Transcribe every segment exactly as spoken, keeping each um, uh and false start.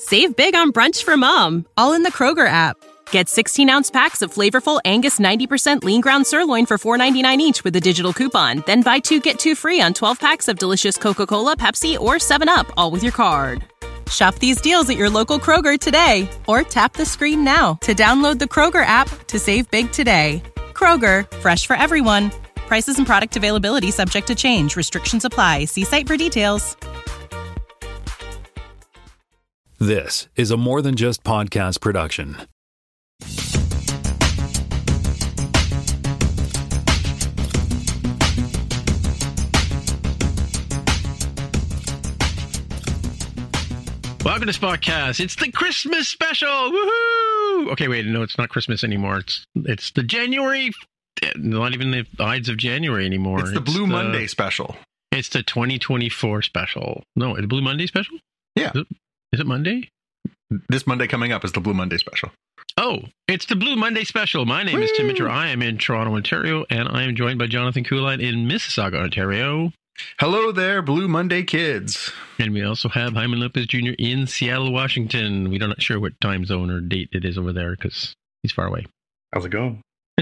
Save big on brunch for mom, all in the Kroger app. Get sixteen-ounce packs of flavorful Angus ninety percent lean ground sirloin for four ninety-nine each with a digital coupon. Then buy two, get two free on twelve packs of delicious Coca-Cola, Pepsi, or seven up, all with your card. Shop these deals at your local Kroger today, or tap the screen now to download the Kroger app to save big today. Kroger, fresh for everyone. Prices and product availability subject to change. Restrictions apply. See site for details. This is a More Than Just podcast production. Welcome to Spotcast. It's the Christmas special. Woohoo! Okay, wait, no, it's not Christmas anymore. It's it's the January, not even the Ides of January anymore. It's the it's Blue the, Monday special. It's the twenty twenty-four special. No, the Blue Monday special? Yeah. Is it, is it Monday? This Monday coming up is the Blue Monday special. Oh, it's the Blue Monday special. My name Woo! is Tim Mitchell. I am in Toronto, Ontario, and I am joined by Jonathan Kuline in Mississauga, Ontario. Hello there, Blue Monday kids. And we also have Hyman Lopez Junior in Seattle, Washington. We're not sure what time zone or date it is over there because he's far away. How's it going?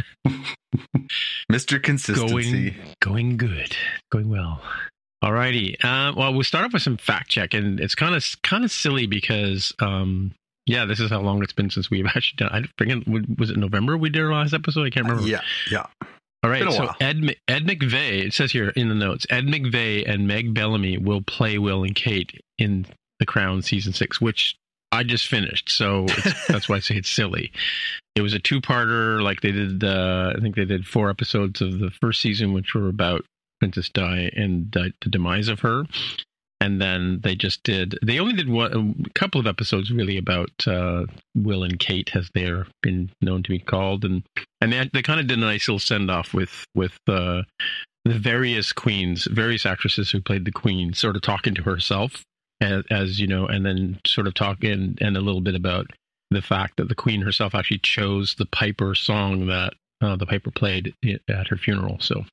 Mister Consistency. Going, going good. Going well. All righty. Uh, well, we'll start off with some fact check, and it's kind of kind of silly because, um, yeah, this is how long it's been since we've actually done. I forget, was it November we did our last episode? I can't remember. Uh, yeah, yeah. All right. So while. Ed Ed McVeigh, it says here in the notes, Ed McVeigh and Meg Bellamy will play Will and Kate in The Crown season six, which I just finished. So it's, that's why I say it's silly. It was a two-parter. Like they did, uh, I think they did four episodes of the first season, which were about Princess Di and the, the demise of her. And then they just did, they only did one, a couple of episodes really about uh, Will and Kate, as they're been known to be called. And and they, they kind of did a nice little send-off with, with uh, the various queens, various actresses who played the queen, sort of talking to herself, as, as you know, and then sort of talking and a little bit about the fact that the queen herself actually chose the Piper song that uh, the Piper played at her funeral. So,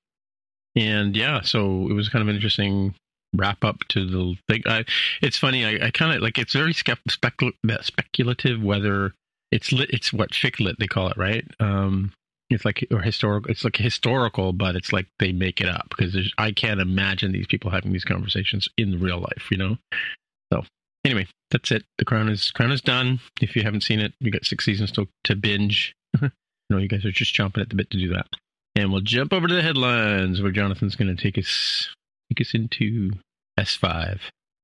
and yeah, so it was kind of an interesting wrap up to the thing. I, it's funny. I, I kind of like, it's very spe- specul- speculative whether it's lit, it's what fic lit they call it, right? Um, it's like, or historical, it's like historical, but it's like they make it up because I can't imagine these people having these conversations in real life, you know? So anyway, that's it. The Crown is, Crown is done. If you haven't seen it, you got six seasons to, to binge. No, you guys are just chomping at the bit to do that. And we'll jump over to the headlines where Jonathan's going to take us take us into S five.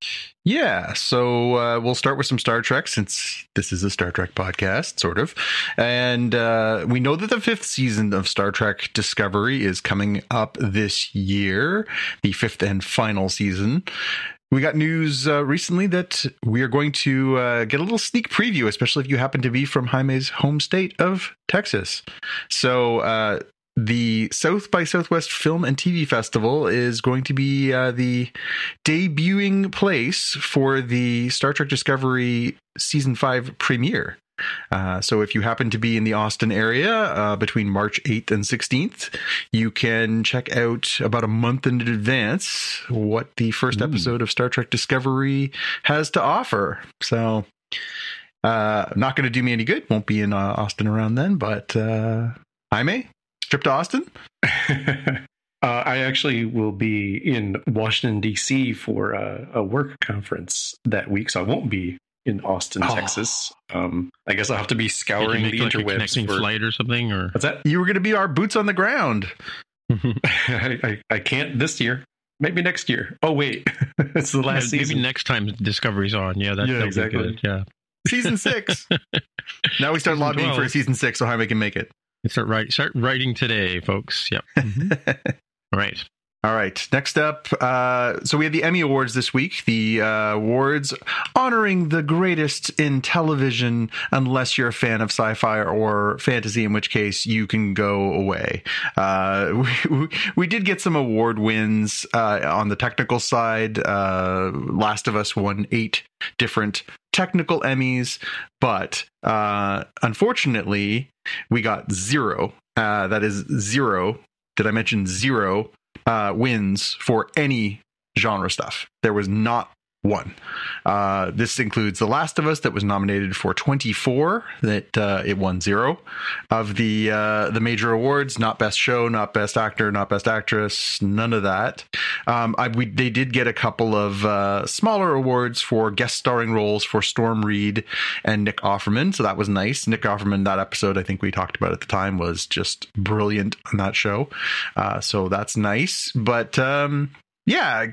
Yeah, so uh, we'll start with some Star Trek since this is a Star Trek podcast, sort of. And uh, we know that the fifth season of Star Trek Discovery is coming up this year, the fifth and final season. We got news uh, recently that we are going to uh, get a little sneak preview, especially if you happen to be from Jaime's home state of Texas. So uh, the South by Southwest Film and T V Festival is going to be uh, the debuting place for the Star Trek Discovery Season five premiere. Uh, so if you happen to be in the Austin area uh, between March eighth and sixteenth, you can check out about a month in advance what the first Ooh. episode of Star Trek Discovery has to offer. So uh, not going to do me any good. Won't be in uh, Austin around then, but uh, Jaime, trip to Austin? uh, I actually will be in Washington, D C for a, a work conference that week, so I won't be in Austin, oh. Texas. Um, I guess I'll have to be scouring the like interwebs. A connecting for... flight or something? Or what's that? You were going to be our boots on the ground. I, I, I can't this year. Maybe next year. Oh, wait. It's the last yeah, season. Maybe next time Discovery's on. Yeah, that, yeah that'll exactly. be good. Yeah. Season six. Now we start lobbying twelve for season six so Jaime can make it. Start, write, start writing today, folks. Yep. Mm-hmm. All right. All right. Next up, uh, so we had the Emmy Awards this week. The uh, awards honoring the greatest in television, unless you're a fan of sci-fi or fantasy, in which case you can go away. Uh, we, we did get some award wins uh, on the technical side. Uh, Last of Us won eight different technical Emmys, but uh, unfortunately, we got zero. Uh, that is zero. Did I mention zero? Uh, wins for any genre stuff. There was not won. Uh, this includes The Last of Us, that was nominated for twenty-four, that uh, it won zero of the uh, the major awards. Not Best Show, not Best Actor, not Best Actress, none of that. Um, I, we, they did get a couple of uh, smaller awards for guest starring roles for Storm Reed and Nick Offerman, so that was nice. Nick Offerman, that episode I think we talked about at the time, was just brilliant on that show, uh, so that's nice. But um, yeah,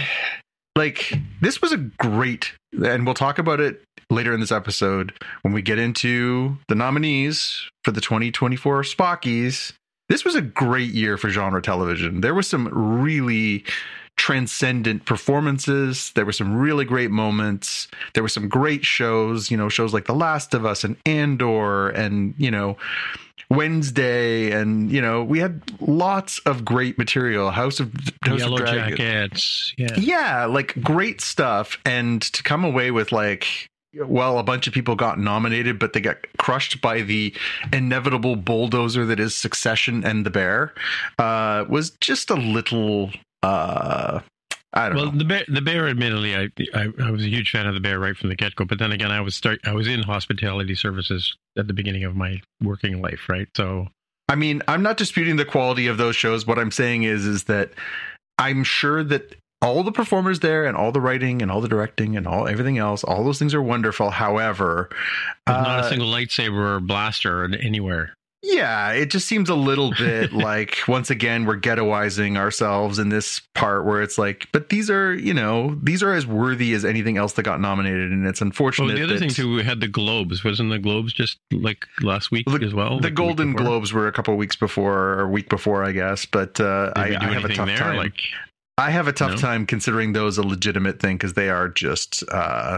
like, this was a great, and we'll talk about it later in this episode when we get into the nominees for the twenty twenty-four Spockies. This was a great year for genre television. There was some really transcendent performances. There were some really great moments. There were some great shows, you know, shows like The Last of Us and Andor and, you know, Wednesday, and you know, we had lots of great material. House of House Yellow of Dragon. Jackets, yeah, yeah, like great stuff. And to come away with like, well, a bunch of people got nominated, but they got crushed by the inevitable bulldozer that is Succession and The Bear, uh, was just a little. Uh, I don't well, know. the bear, the bear. Admittedly, I, I I was a huge fan of The Bear right from the get go. But then again, I was start. I was in hospitality services at the beginning of my working life, right? So, I mean, I'm not disputing the quality of those shows. What I'm saying is, is that I'm sure that all the performers there, and all the writing, and all the directing, and all everything else, all those things are wonderful. However, there's not uh, a single lightsaber or blaster anywhere. Yeah, it just seems a little bit like, once again, we're ghettoizing ourselves in this part where it's like, but these are, you know, these are as worthy as anything else that got nominated. And it's unfortunate. Well, the other that, thing too, we had the Globes. Wasn't the Globes just like last week the, as well? The like Golden Globes were a couple of weeks before, or a week before, I guess. But uh, I, I have a tough there? time. Like, I have a tough no? time considering those a legitimate thing, because they are just uh,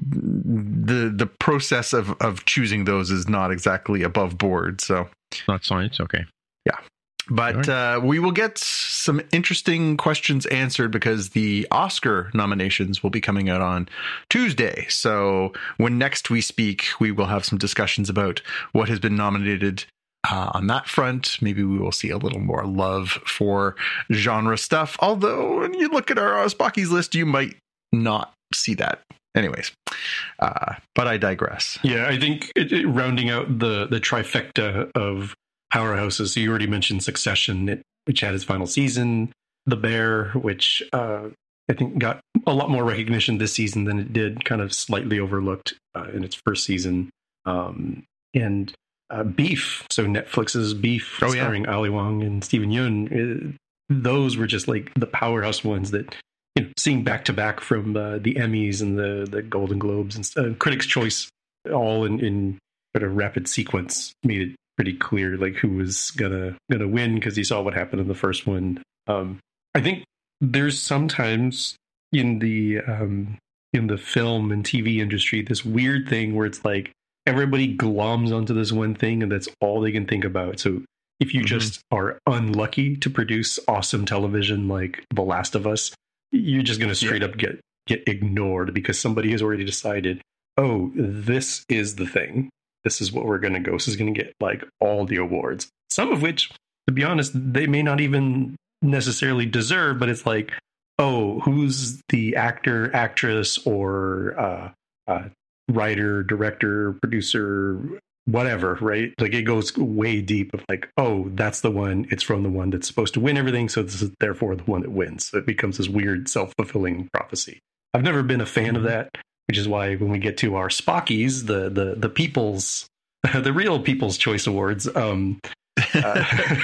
the the process of of choosing those is not exactly above board. So. Not science, okay. Yeah. But uh, we will get some interesting questions answered, because the Oscar nominations will be coming out on Tuesday. So when next we speak, we will have some discussions about what has been nominated uh, on that front. Maybe we will see a little more love for genre stuff. Although when you look at our uh, Spockies list, you might not see that. Anyways, uh, but I digress. Yeah, I think it, it, rounding out the the trifecta of powerhouses. So you already mentioned Succession, it, which had its final season. The Bear, which uh, I think got a lot more recognition this season than it did, kind of slightly overlooked uh, in its first season. Um, and uh, Beef, so Netflix's Beef, oh, yeah. starring Ali Wong and Steven Yeun. Uh, those were just like the powerhouse ones that, you know, seeing back to back from uh, the Emmys and the, the Golden Globes and uh, Critics' Choice, all in, in sort of rapid sequence, made it pretty clear like who was gonna gonna win, because you saw what happened in the first one. Um, I think there's sometimes in the um, in the film and T V industry this weird thing where it's like everybody gloms onto this one thing and that's all they can think about. So if you mm-hmm. just are unlucky to produce awesome television like The Last of Us, you're just going to straight yeah. up get get ignored because somebody has already decided, oh, this is the thing. This is what we're going to go. This is going to get like all the awards. Some of which, to be honest, they may not even necessarily deserve, but it's like, oh, who's the actor, actress, or uh, uh, writer, director, producer, whatever, right? Like it goes way deep of like, oh, that's the one. It's from the one that's supposed to win everything. So this is therefore the one that wins. So it becomes this weird self-fulfilling prophecy. I've never been a fan of that, which is why when we get to our Spockies, the the the people's, the real People's Choice Awards, um, uh,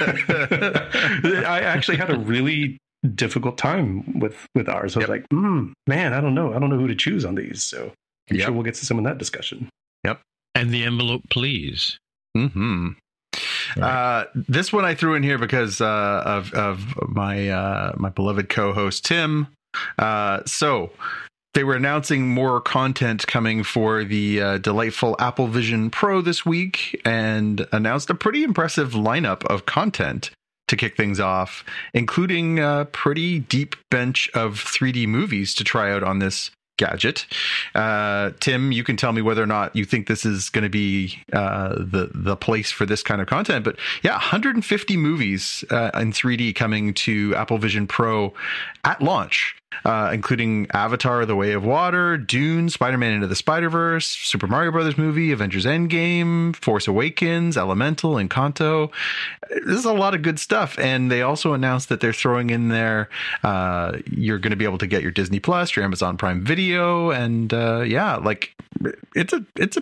I actually had a really difficult time with with ours. I was yep. like, mm, man, I don't know. I don't know who to choose on these. So I'm yep. sure we'll get to some of that discussion. Yep. And the envelope, please. Mm-hmm. Right. Uh, this one I threw in here because uh, of of my uh, my beloved co-host Tim. Uh, so they were announcing more content coming for the uh, delightful Apple Vision Pro this week, and announced a pretty impressive lineup of content to kick things off, including a pretty deep bench of three D movies to try out on this gadget. Uh, Tim, you can tell me whether or not you think this is going to be uh, the the place for this kind of content. But yeah, one hundred fifty movies uh, in three D coming to Apple Vision Pro at launch. uh, including Avatar: The Way of Water, Dune, Spider-Man Into the Spider-Verse, Super Mario Brothers movie, Avengers Endgame, Force Awakens, Elemental, Encanto. This is a lot of good stuff. And they also announced that they're throwing in there, uh, you're going to be able to get your Disney Plus, your Amazon Prime Video, and uh, yeah, like it's a it's a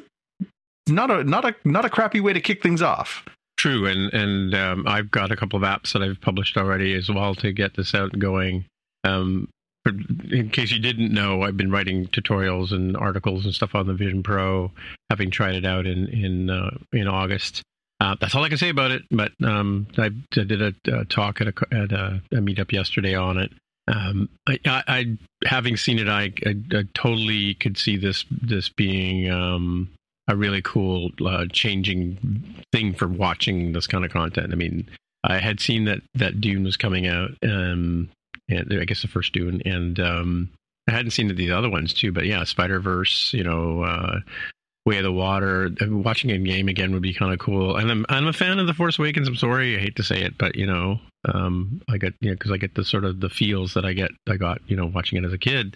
not a not a not a crappy way to kick things off. True, and and um, I've got a couple of apps that I've published already as well to get this out and going. Um, for, in case you didn't know, I've been writing tutorials and articles and stuff on the Vision Pro, having tried it out in in uh, in August. Uh, that's all I can say about it. But um, I, I did a, a talk at a at a, a meetup yesterday on it. Um, I, I, I having seen it, I, I, I totally could see this this being um, a really cool uh, changing thing for watching this kind of content. I mean, I had seen that, that Dune was coming out, um, and I guess the first Dune, and um, I hadn't seen the other ones too. But yeah, Spider-Verse, you know, uh, Way of the Water. Watching it in game again would be kind of cool. And I'm I'm a fan of The Force Awakens. I'm sorry, I hate to say it, but you know, um, I get you know because I get the sort of the feels that I get I got you know watching it as a kid.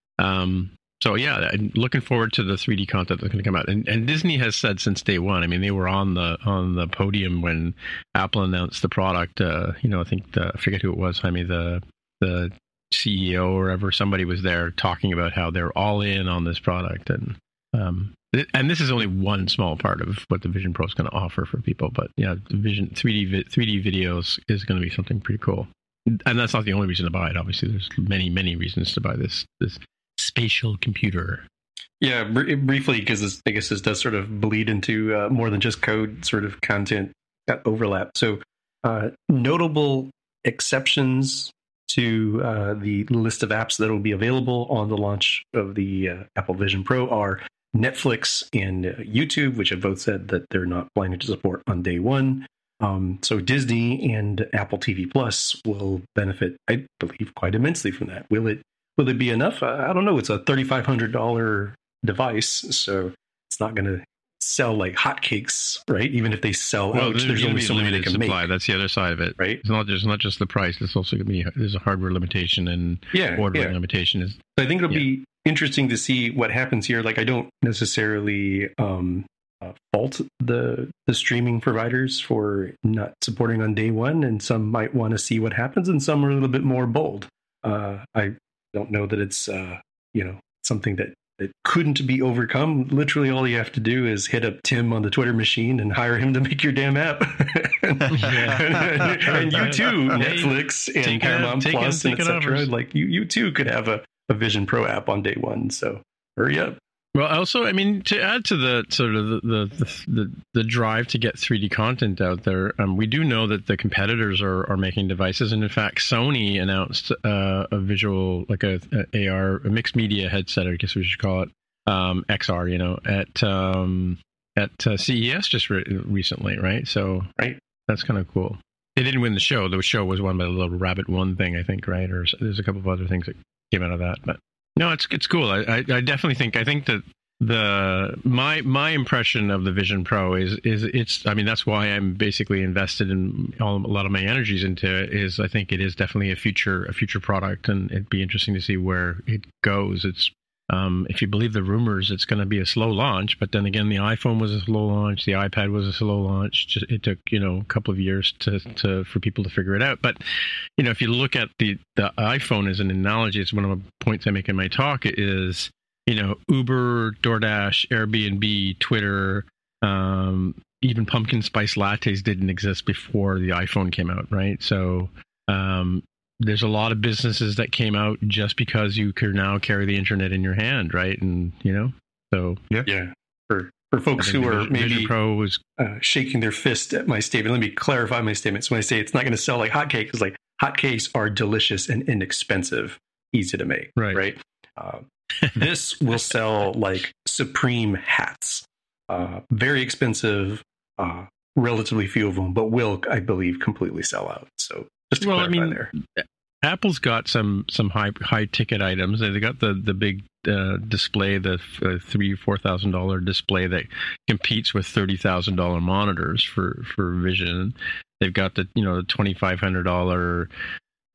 Um, So yeah, I'm looking forward to the three D content that's going to come out. And, and Disney has said since day one. I mean, they were on the on the podium when Apple announced the product. Uh, you know, I think the, I forget who it was. I mean, the the C E O or whatever, somebody was there talking about how they're all in on this product. And um, th- and this is only one small part of what the Vision Pro is going to offer for people. But yeah, the Vision three D vi- three D videos is going to be something pretty cool. And that's not the only reason to buy it. Obviously, there's many many reasons to buy this this. spatial computer. Yeah, br- briefly, because I guess this does sort of bleed into uh, more than just code sort of content that overlap. So uh, notable exceptions to uh, the list of apps that will be available on the launch of the uh, Apple Vision Pro are Netflix and uh, YouTube, which have both said that they're not planning to support on day one. Um, so Disney and Apple T V Plus will benefit, I believe, quite immensely from that. Will it Will it be enough? I don't know. It's a thirty-five hundred dollars device, so it's not going to sell like hotcakes, right? Even if they sell well, out, there's, there's only so many they can supply. make. That's the other side of it, right? It's not just not just the price. It's also going to be there's a hardware limitation and yeah, ordering yeah. limitation. Is so I think it'll yeah. be interesting to see what happens here. Like, I don't necessarily um, uh, fault the the streaming providers for not supporting on day one, and some might want to see what happens, and some are a little bit more bold. Uh, I don't know that it's uh, you know something that, that couldn't be overcome. Literally, all you have to do is hit up Tim on the Twitter machine and hire him to make your damn app. and, and, and you too, Netflix and take Paramount it, Plus it, and et cetera. Like you, you too could have a, a Vision Pro app on day one. So hurry up. Well, also, I mean, to add to the sort of the the, the, the drive to get three D content out there, um, we do know that the competitors are, are making devices, and in fact, Sony announced uh, a visual, like a, a A R, a mixed media headset, I guess we should call it, um, X R, you know, at um, at uh, C E S just re- recently, right? So, right, that's kind of cool. They didn't win the show; the show was won by the little Rabbit One thing, I think, right? Or there's a couple of other things that came out of that, but. No, it's it's cool. I, I I definitely think I think that the my my impression of the Vision Pro is is it's I mean that's why I'm basically invested in all, a lot of my energies into it. Is I think it is definitely a future a future product, and it'd be interesting to see where it goes. It's um, if you believe the rumors, it's going to be a slow launch. But then again, the iPhone was a slow launch, the iPad was a slow launch. Just, it took you know a couple of years to, to for people to figure it out. But you know, if you look at the the iPhone as an analogy, it's one of the points I make in my talk is. You know, Uber, DoorDash, Airbnb, Twitter, um, even pumpkin spice lattes didn't exist before the iPhone came out, right? So um, there's a lot of businesses that came out just because you can now carry the internet in your hand, right? And, you know, so... Yeah. yeah. For, for folks who are Vision, maybe Vision Pro was, uh, shaking their fist at my statement, let me clarify my statement. So when I say it's not going to sell like hotcakes, it's like hotcakes are delicious and inexpensive, easy to make, right? right? Uh, this will sell like Supreme hats, uh, very expensive, uh, relatively few of them, but will, I believe, completely sell out. So just to well, clarify I mean, there. Apple's got some some high high ticket items. They got the the big uh, display, the uh, three four thousand dollar display that competes with thirty thousand dollar monitors for for vision. They've got the you know the twenty five hundred dollar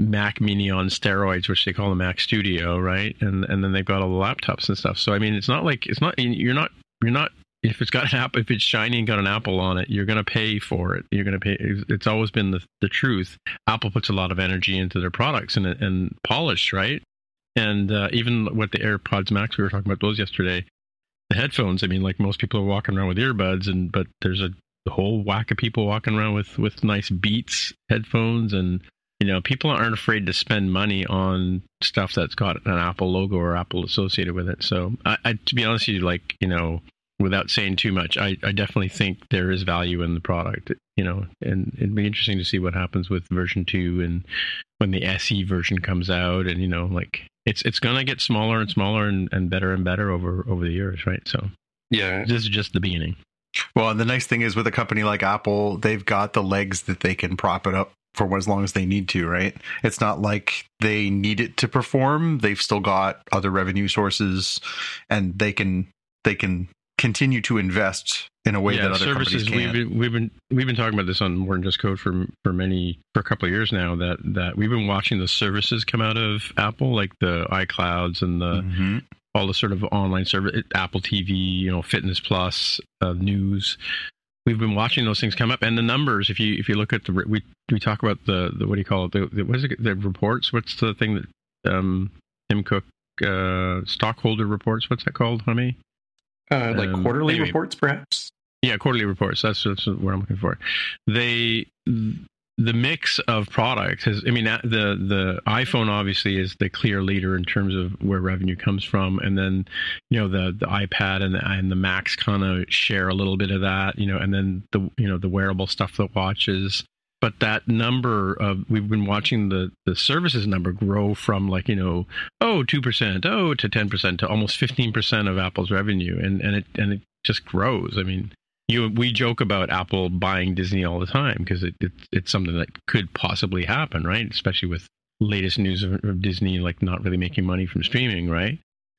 Mac Mini on steroids, which they call the Mac Studio, right? And and then they've got all the laptops and stuff. So I mean, it's not like it's not you're not you're not if it's got an app if it's shiny and got an Apple on it, you're going to pay for it. You're going to pay. It's always been the the truth. Apple puts a lot of energy into their products and and polish, right? And uh, even with the AirPods Max, we were talking about those yesterday. The headphones, I mean, like most people are walking around with earbuds, and but there's a the whole whack of people walking around with, with nice Beats headphones, and you know, people aren't afraid to spend money on stuff that's got an Apple logo or Apple associated with it. So, I, I to be honest with you, like you know, without saying too much, I, I definitely think there is value in the product. You know, and it'd be interesting to see what happens with version two and when the S E version comes out, and you know, like it's it's gonna get smaller and smaller and, and better and better over over the years, right? So, yeah, this is just the beginning. Well, and the nice thing is with a company like Apple, they've got the legs that they can prop it up for as long as they need to, right? It's not like they need it to perform. They've still got other revenue sources, and they can they can continue to invest in a way yeah, that other services, companies can't. We've been, we've been we've been talking about this on More Than Just Code for for many for a couple of years now. That that we've been watching the services come out of Apple, like the iClouds and the. Mm-hmm. all the sort of online service, Apple T V, you know, Fitness Plus, uh, news. We've been watching those things come up, and the numbers. If you if you look at the we we talk about the, the what do you call it? The, the what is it? The reports. What's the thing that um, Tim Cook uh, stockholder reports? What's that called, honey? Uh, like um, quarterly anyway, reports, perhaps. Yeah, quarterly reports. That's that's what I'm looking for. They. The mix of products has, I mean, the the iPhone obviously is the clear leader in terms of where revenue comes from. And then, you know, the, the iPad and the, and the Macs kind of share a little bit of that, you know, and then the, you know, the wearable stuff, the watches. But that number of, we've been watching the, the services number grow from like, you know, oh, two percent, oh, to ten percent to almost fifteen percent of Apple's revenue. And, and it, and it just grows. I mean, You, we joke about Apple buying Disney all the time because it, it, it's something that could possibly happen, right? Especially with latest news of, of Disney, like not really making money from streaming, right?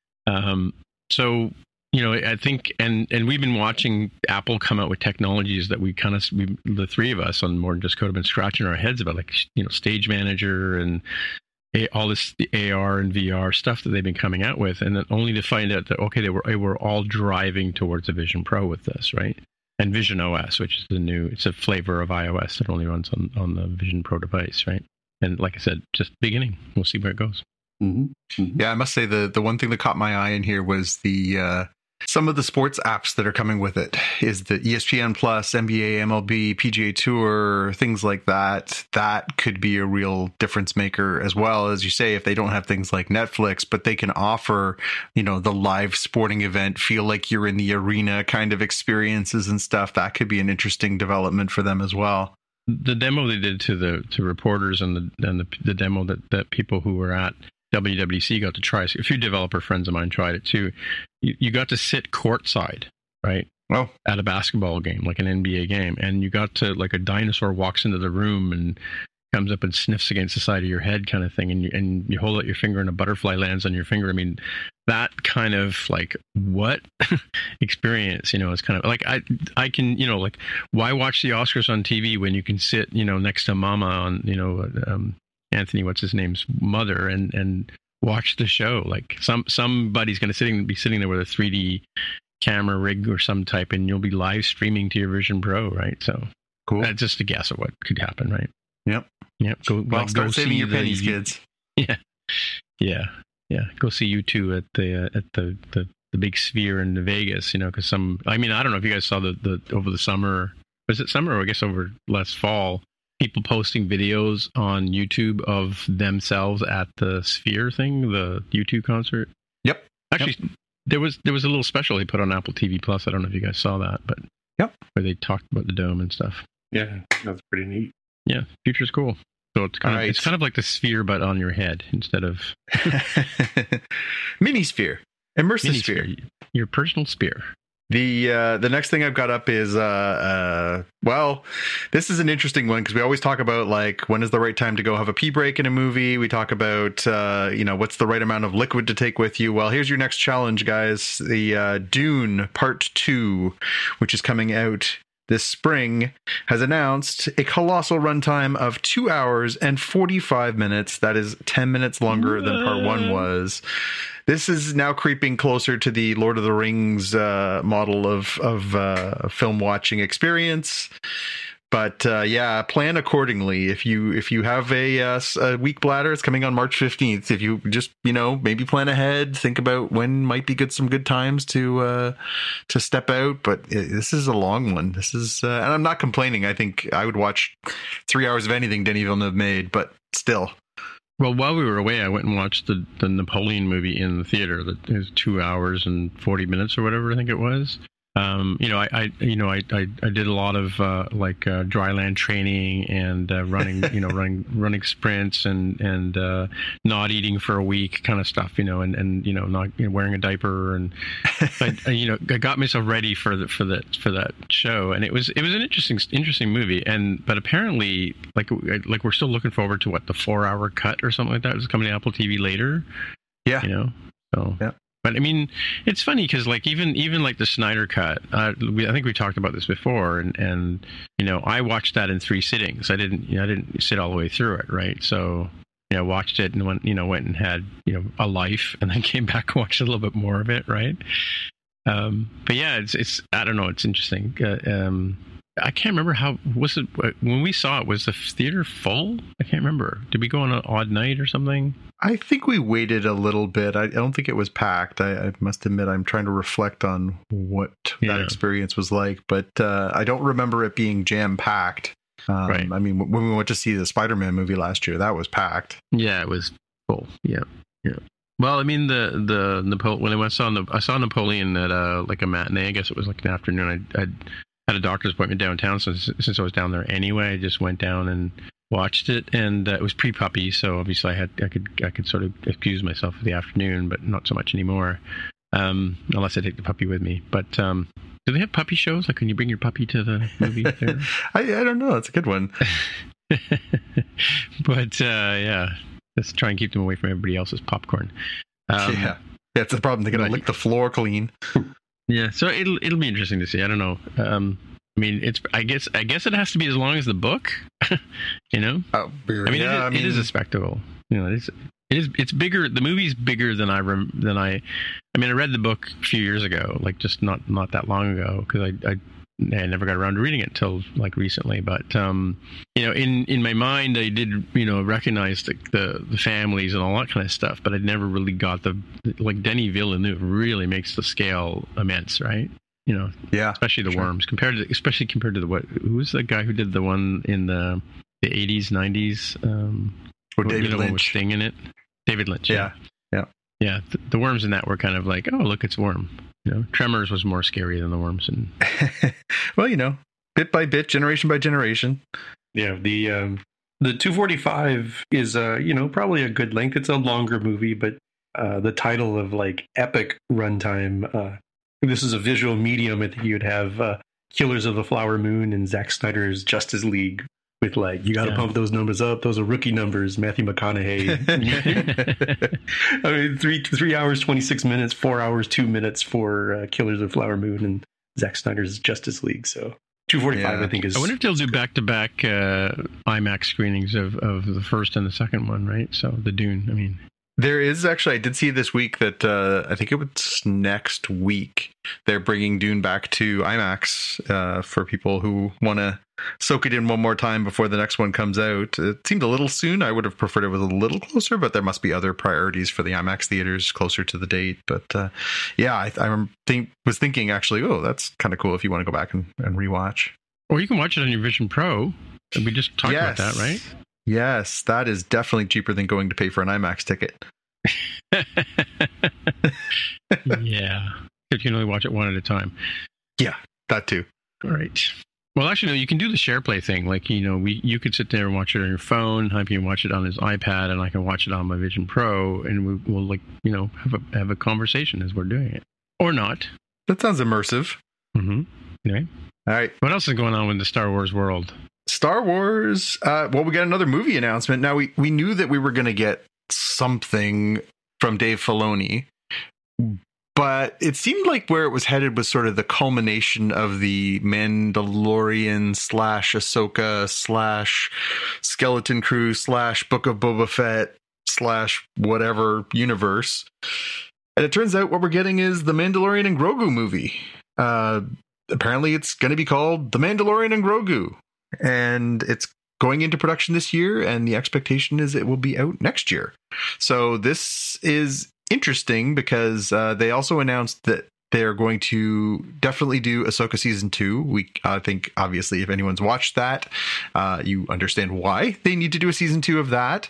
Um, so, you know, I think, and and we've been watching Apple come out with technologies that we kind of, we, the three of us on More Than Just Code have been scratching our heads about, like, you know, Stage Manager and a, all this A R and V R stuff that they've been coming out with, and then only to find out that, okay, they were, they were all driving towards a Vision Pro with this, right? And Vision O S, which is the new, it's a flavor of iOS that only runs on, on the Vision Pro device, right? And like I said, just beginning. We'll see where it goes. Mm-hmm. Mm-hmm. Yeah, I must say the, the one thing that caught my eye in here was the uh, some of the sports apps that are coming with it is the E S P N Plus, N B A, M L B, P G A Tour, things like that. That could be a real difference maker as well. As you say, if they don't have things like Netflix, but they can offer, you know, the live sporting event, feel like you're in the arena kind of experiences and stuff. That could be an interesting development for them as well. The demo they did to the to reporters and the and the, the demo that, that people who were at W W D C got to try. A few developer friends of mine tried it too. You, you got to sit courtside, right? Oh, at a basketball game, like an N B A game, and you got to, like, a dinosaur walks into the room and comes up and sniffs against the side of your head, kind of thing, and you and you hold out your finger and a butterfly lands on your finger. I mean, that kind of like what experience, you know, is kind of like I I can, you know, like, why watch the Oscars on T V when you can sit, you know, next to Mama on, you know, um, Anthony, what's his name's mother, and and watch the show. Like some somebody's going to sitting be sitting there with a three D camera rig or some type, and you'll be live streaming to your Vision Pro, right? So cool. That's just a guess of what could happen, right? Yep. Yep. Go, well, like, start go saving your the, pennies, kids. Yeah. Yeah. Yeah. Go see you two at the uh, at the, the the big Sphere in Vegas. You know, because some. I mean, I don't know if you guys saw the the over the summer. Was it summer or I guess over last fall? People posting videos on YouTube of themselves at the Sphere thing, the U two concert. Yep. Actually, yep. there was there was a little special they put on Apple T V Plus. I don't know if you guys saw that, but yep, where they talked about the dome and stuff. Yeah, that's pretty neat. Yeah, future's cool. So it's kind of right. it's kind of like the Sphere, but on your head instead of mini sphere, immersive mini sphere. sphere, your personal sphere. The uh, the next thing I've got up is, uh, uh, well, this is an interesting one because we always talk about, like, when is the right time to go have a pee break in a movie. We talk about, uh, you know, what's the right amount of liquid to take with you. Well, here's your next challenge, guys. The uh, Dune Part two, which is coming out this spring has announced a colossal runtime of two hours and forty-five minutes. That is ten minutes longer than part one was. This is now creeping closer to the Lord of the Rings uh, model of of uh, film watching experience. But uh, yeah, plan accordingly. If you if you have a, uh, a weak bladder, it's coming on March fifteenth. If you just, you know, maybe plan ahead, think about when might be good some good times to uh, to step out. But it, this is a long one. This is, uh, and I'm not complaining. I think I would watch three hours of anything Denis Villeneuve made, but still. Well, while we were away, I went and watched the, the Napoleon movie in the theater. That is two hours and forty minutes or whatever I think it was. Um, you know, I, I, you know, I, I, I did a lot of uh, like uh, dry land training and uh, running, you know, running, running sprints and and uh, not eating for a week, kind of stuff, you know, and, and you know, not you know, wearing a diaper, and I, I, you know, I got myself ready for the for that for that show, and it was it was an interesting interesting movie, and but apparently, like like we're still looking forward to what the four hour cut or something like that is coming to Apple T V later, yeah, you know, so yeah. But I mean, it's funny because like even even like the Snyder Cut, uh, we, I think we talked about this before, and, and you know I watched that in three sittings. I didn't you know I didn't sit all the way through it, right? So you know watched it and went you know went and had you know a life, and then came back and watched a little bit more of it, right? Um, but yeah, it's it's I don't know, it's interesting. Uh, um, I can't remember how was it when we saw it. Was the theater full? I can't remember. Did we go on an odd night or something? I think we waited a little bit. I, I don't think it was packed. I, I must admit, I'm trying to reflect on what Yeah. that experience was like, but uh, I don't remember it being jam packed. Um, Right. I mean, when we went to see the Spider-Man movie last year, that was packed. Yeah, it was full. Yeah, yeah. Well, I mean, the the Napo- when I went saw the I saw Napoleon at uh like a matinee. I guess it was like an afternoon. I I had a doctor's appointment downtown, so since I was down there anyway, I just went down and watched it, and uh, it was pre-puppy, so obviously I had I could I could sort of excuse myself for the afternoon, but not so much anymore, um, unless I take the puppy with me. But um, do they have puppy shows? Like, can you bring your puppy to the movie theater? I, I don't know. That's a good one. But uh, yeah, let's try and keep them away from everybody else's popcorn. Um, yeah, that's the problem. They're gonna right. lick the floor clean. Yeah, so it'll it'll be interesting to see. I don't know. Um, I mean, it's I guess I guess it has to be as long as the book. You know, Oh, I mean, yeah, it, is, I mean, it is a spectacle. You know, it's it is it's bigger. The movie's bigger than I rem, than I. I mean, I read the book a few years ago, like just not not that long ago, because I, I I never got around to reading it until like recently. But um, you know, in in my mind, I did you know recognize the, the the families and all that kind of stuff, but I never really got the like Denis Villeneuve really makes the scale immense, right? You know, yeah, especially the sure. worms compared to especially compared to the what who was the guy who did the one in the the eighties nineties um Oh, you David know, one with Lynch. Sting in it. David Lynch. Yeah, Yeah. Yeah. The, the worms in that were kind of like, oh, look, it's worm. You know, Tremors was more scary than the worms. And well, you know, bit by bit, generation by generation. Yeah, the um, the two forty-five is uh, you know probably a good length. It's a longer movie, but uh, the title of like epic runtime. Uh, this is a visual medium. I think you'd have uh, Killers of the Flower Moon and Zack Snyder's Justice League with like you got to Yeah. pump those numbers up. Those are rookie numbers. Matthew McConaughey. I mean, three three hours twenty six minutes, four hours two minutes for uh, Killers of the Flower Moon and Zack Snyder's Justice League. So. two forty-five, Yeah. I think, is. I wonder if they'll do back to back IMAX screenings of, of the first and the second one, right? So the Dune, I mean. There is actually, I did see this week that uh, I think it was next week, they're bringing Dune back to IMAX uh, for people who want to soak it in one more time before the next one comes out. It seemed a little soon. I would have preferred it was a little closer, but there must be other priorities for the IMAX theaters closer to the date. But uh, yeah, I, I think, was thinking actually, oh, that's kind of cool if you want to go back and, and rewatch. Or you can watch it on your Vision Pro. We just talked Yes. about that, right? Yes, that is definitely cheaper than going to pay for an IMAX ticket. Yeah. If you can only watch it one at a time. Yeah, that too. All right. Well, actually, no, you can do the share play thing. Like, you know, we you could sit there and watch it on your phone. I can watch it on his iPad, and I can watch it on my Vision Pro, and we, we'll, like, you know, have a have a conversation as we're doing it. Or not. That sounds immersive. Mm-hmm. Anyway. All right. What else is going on with the Star Wars world? Star Wars. Uh, well, we got another movie announcement. Now, we, we knew that we were going to get something from Dave Filoni, But it seemed like where it was headed was sort of the culmination of the Mandalorian slash Ahsoka slash Skeleton Crew slash Book of Boba Fett slash whatever universe. And it turns out what we're getting is the Mandalorian and Grogu movie. Uh, apparently it's going to be called The Mandalorian and Grogu. And it's going into production this year, and the expectation is it will be out next year. So this is interesting because uh, they also announced that they're going to definitely do Ahsoka season two. We I uh, think obviously if anyone's watched that, uh, you understand why they need to do a season two of that.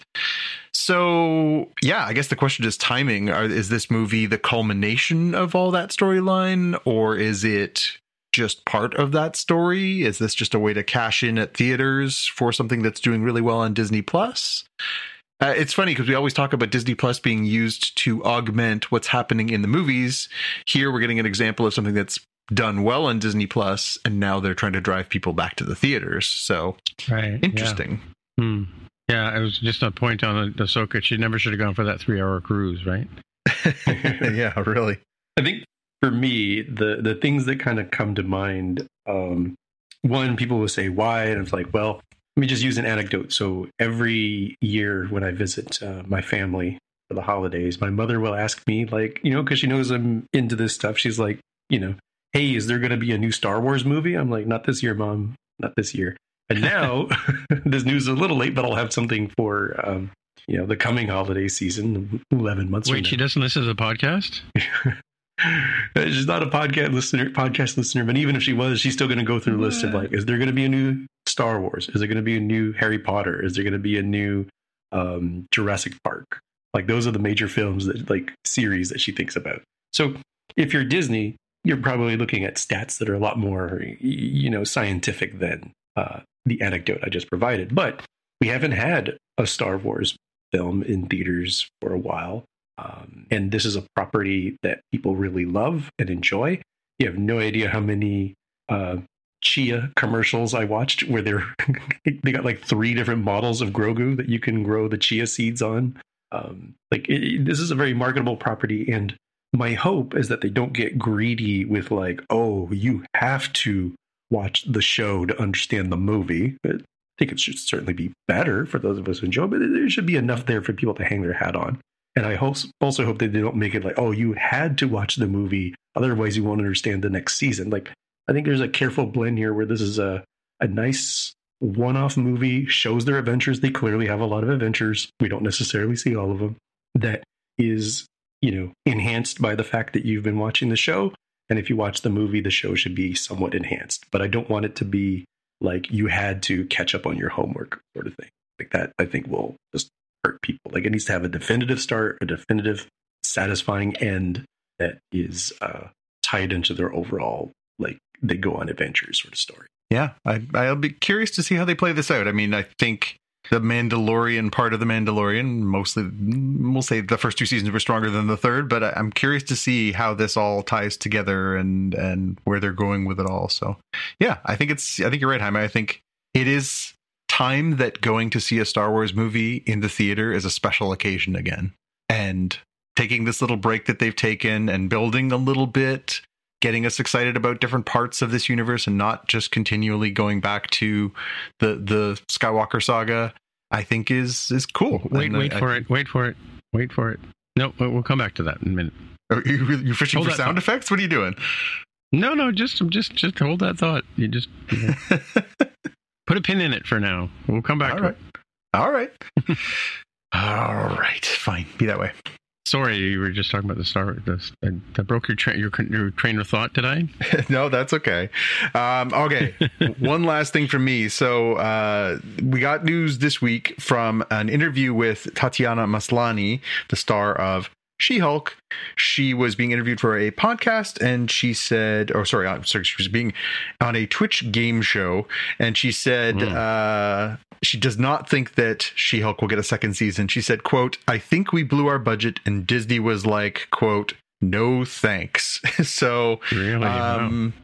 So yeah, I guess the question is timing. Are, is this movie the culmination of all that storyline, or is it just part of that story? Is this just a way to cash in at theaters for something that's doing really well on Disney Plus? Uh, it's funny because we always talk about Disney Plus being used to augment what's happening in the movies. Here we're getting an example of something that's done well on Disney Plus, and now they're trying to drive people back to the theaters. So right, interesting. Yeah, hmm. yeah it was just a point on Ahsoka. She never should have gone for that three-hour cruise, right? Yeah, really. I think for me, the the things that kind of come to mind, um, one, people will say why, and it's like, well, let me just use an anecdote. So every year when I visit uh, my family for the holidays, my mother will ask me, like, you know, because she knows I'm into this stuff. She's like, you know, hey, is there going to be a new Star Wars movie? I'm like, not this year, Mom, not this year. And now this news is a little late, but I'll have something for, um, you know, the coming holiday season, eleven months Wait, she doesn't listen to the podcast? She's not a podcast listener, podcast listener, but even if she was, she's still going to go through a list of like, is there going to be a new Star Wars? Is there going to be a new Harry Potter? Is there going to be a new um, Jurassic Park? Like those are the major films that like series that she thinks about. So if you're Disney, you're probably looking at stats that are a lot more, you know, scientific than uh, the anecdote I just provided. But we haven't had a Star Wars film in theaters for a while. Um, and this is a property that people really love and enjoy. You have no idea how many uh, chia commercials I watched where they're they got like three different models of Grogu that you can grow the chia seeds on. Um, like it, this is a very marketable property, and my hope is that they don't get greedy with like, oh, you have to watch the show to understand the movie. I think it should certainly be better for those of us who enjoy, but there should be enough there for people to hang their hat on. And I also hope that they don't make it like, oh, you had to watch the movie, otherwise you won't understand the next season. Like, I think there's a careful blend here where this is a, a nice one-off movie, shows their adventures. They clearly have a lot of adventures. We don't necessarily see all of them. That is, you know, enhanced by the fact that you've been watching the show. And if you watch the movie, the show should be somewhat enhanced. But I don't want it to be like you had to catch up on your homework sort of thing. Like that, I think will just hurt people. Like it needs to have a definitive start, a definitive, satisfying end that is uh, tied into their overall, like they go on adventures sort of story. Yeah, I, I'll be curious to see how they play this out. I mean, I think the Mandalorian part of the Mandalorian, mostly, we'll say the first two seasons were stronger than the third, but I'm curious to see how this all ties together and and where they're going with it all. So, yeah, I think it's, I think you're right, Jaime. I think it is time that going to see a Star Wars movie in the theater is a special occasion again. And taking this little break that they've taken and building a little bit, getting us excited about different parts of this universe and not just continually going back to the the Skywalker saga, I think is is cool. Wait, and wait I, for I, it. Wait for it. Wait for it. No, we'll come back to that in a minute. Are you, you fishing Hold for sound thought. effects? What are you doing? No, no, just just just hold that thought. You just you know, put a pin in it for now. We'll come back All to right. it. All right. All right. Fine. Be that way. Sorry, you were just talking about the Star Wars. That broke your, tra- your your train of thought, did I? No, that's okay. Um, okay. One last thing from me. So uh, we got news this week from an interview with Tatiana Maslany, the star of She-Hulk. She was being interviewed for a podcast, and she said, or sorry, I'm sorry, she was being on a Twitch game show, and she said mm. uh, she does not think that She-Hulk will get a second season. She said, quote, "I think we blew our budget," and Disney was like, quote, "No thanks." So, really? um, wow.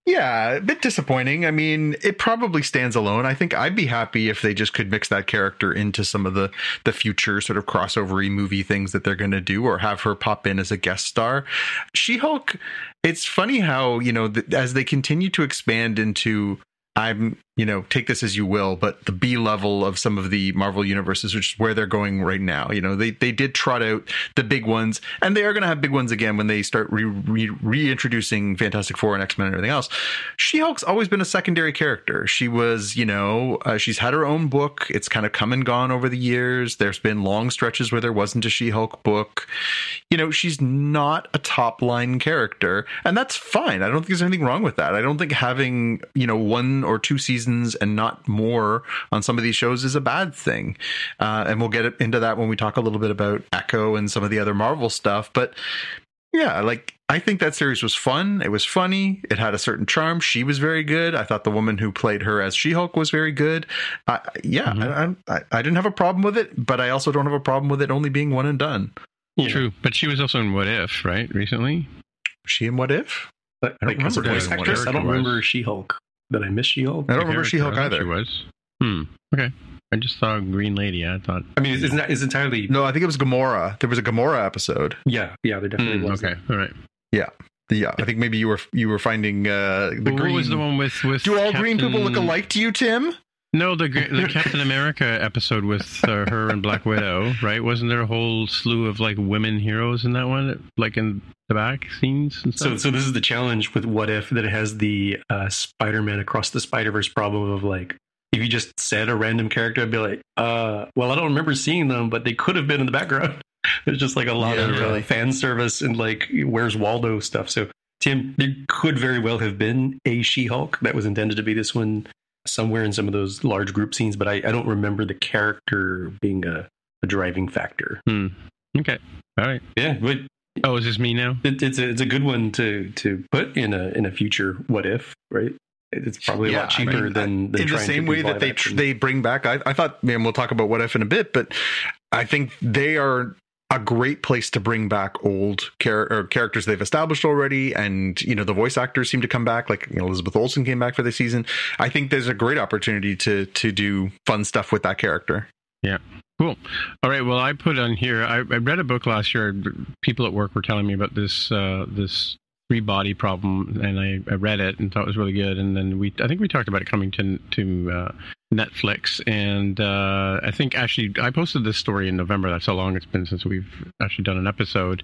Yeah, a bit disappointing. I mean, it probably stands alone. I think I'd be happy if they just could mix that character into some of the, the future sort of crossover-y movie things that they're going to do, or have her pop in as a guest star. She-Hulk, it's funny how, you know, th- as they continue to expand into, I'm, you know, take this as you will, but the B level of some of the Marvel universes, which is where they're going right now. You know, they, they did trot out the big ones, and they are going to have big ones again when they start re, re, reintroducing Fantastic Four and X-Men and everything else. She-Hulk's always been a secondary character. She was, you know, uh, she's had her own book. It's kind of come and gone over the years. There's been long stretches where there wasn't a She-Hulk book. You know, she's not a top line character, and that's fine. I don't think there's anything wrong with that. I don't think having, you know, one or two seasons and not more on some of these shows is a bad thing. Uh, and we'll get into that when we talk a little bit about Echo and some of the other Marvel stuff. But yeah, like, I think that series was fun. It was funny. It had a certain charm. She was very good. I thought the woman who played her as She-Hulk was very good. Uh, yeah, mm-hmm. I, I, I didn't have a problem with it, but I also don't have a problem with it only being one and done. Yeah. True. But she was also in What If, right? Recently? Was she in What If? I don't like, remember voice actress. I don't remember She-Hulk. Did I miss She-Hulk? I don't remember She-Hulk either. She was. Hmm. Okay. I just saw Green Lady. I thought. I mean, it's, it's, not, it's entirely. No, I think it was Gamora. There was a Gamora episode. Yeah, yeah, there definitely mm, was. Okay, all right. Yeah, yeah. I think maybe you were you were finding uh, the well, green. What was the one with with? Do all Captain... green people look alike to you, Tim? No, the the Captain America episode with uh, her and Black Widow, right? Wasn't there a whole slew of like women heroes in that one, like in the back scenes and stuff? So, so this is the challenge with What If, that it has the uh, Spider-Man Across the Spider-Verse problem of like, if you just said a random character, I'd be like, uh, well, I don't remember seeing them, but they could have been in the background. There's just like a lot yeah, of really. uh, fan service and like Where's Waldo stuff. So, Tim, there could very well have been a She-Hulk that was intended to be this one somewhere in some of those large group scenes, but I, I don't remember the character being a, a driving factor. Hmm. Okay. All right. Yeah, but oh, is this me now? It, it's a it's a good one to to put in a in a future What If, right? It's probably a yeah, lot cheaper I mean, than, than in the same way that they tr- action. they bring back. I, I thought, man, we'll talk about What If in a bit, but I think they are a great place to bring back old char- or characters they've established already, and you know the voice actors seem to come back. Like you know, Elizabeth Olsen came back for the season. I think there's a great opportunity to to do fun stuff with that character. Yeah. Cool. All right. Well, I put on here. I, I read a book last year. People at work were telling me about this uh, this three body problem, and I, I read it and thought it was really good. And then we, I think we talked about it coming to to uh, Netflix. And uh, I think actually I posted this story in November. That's how long it's been since we've actually done an episode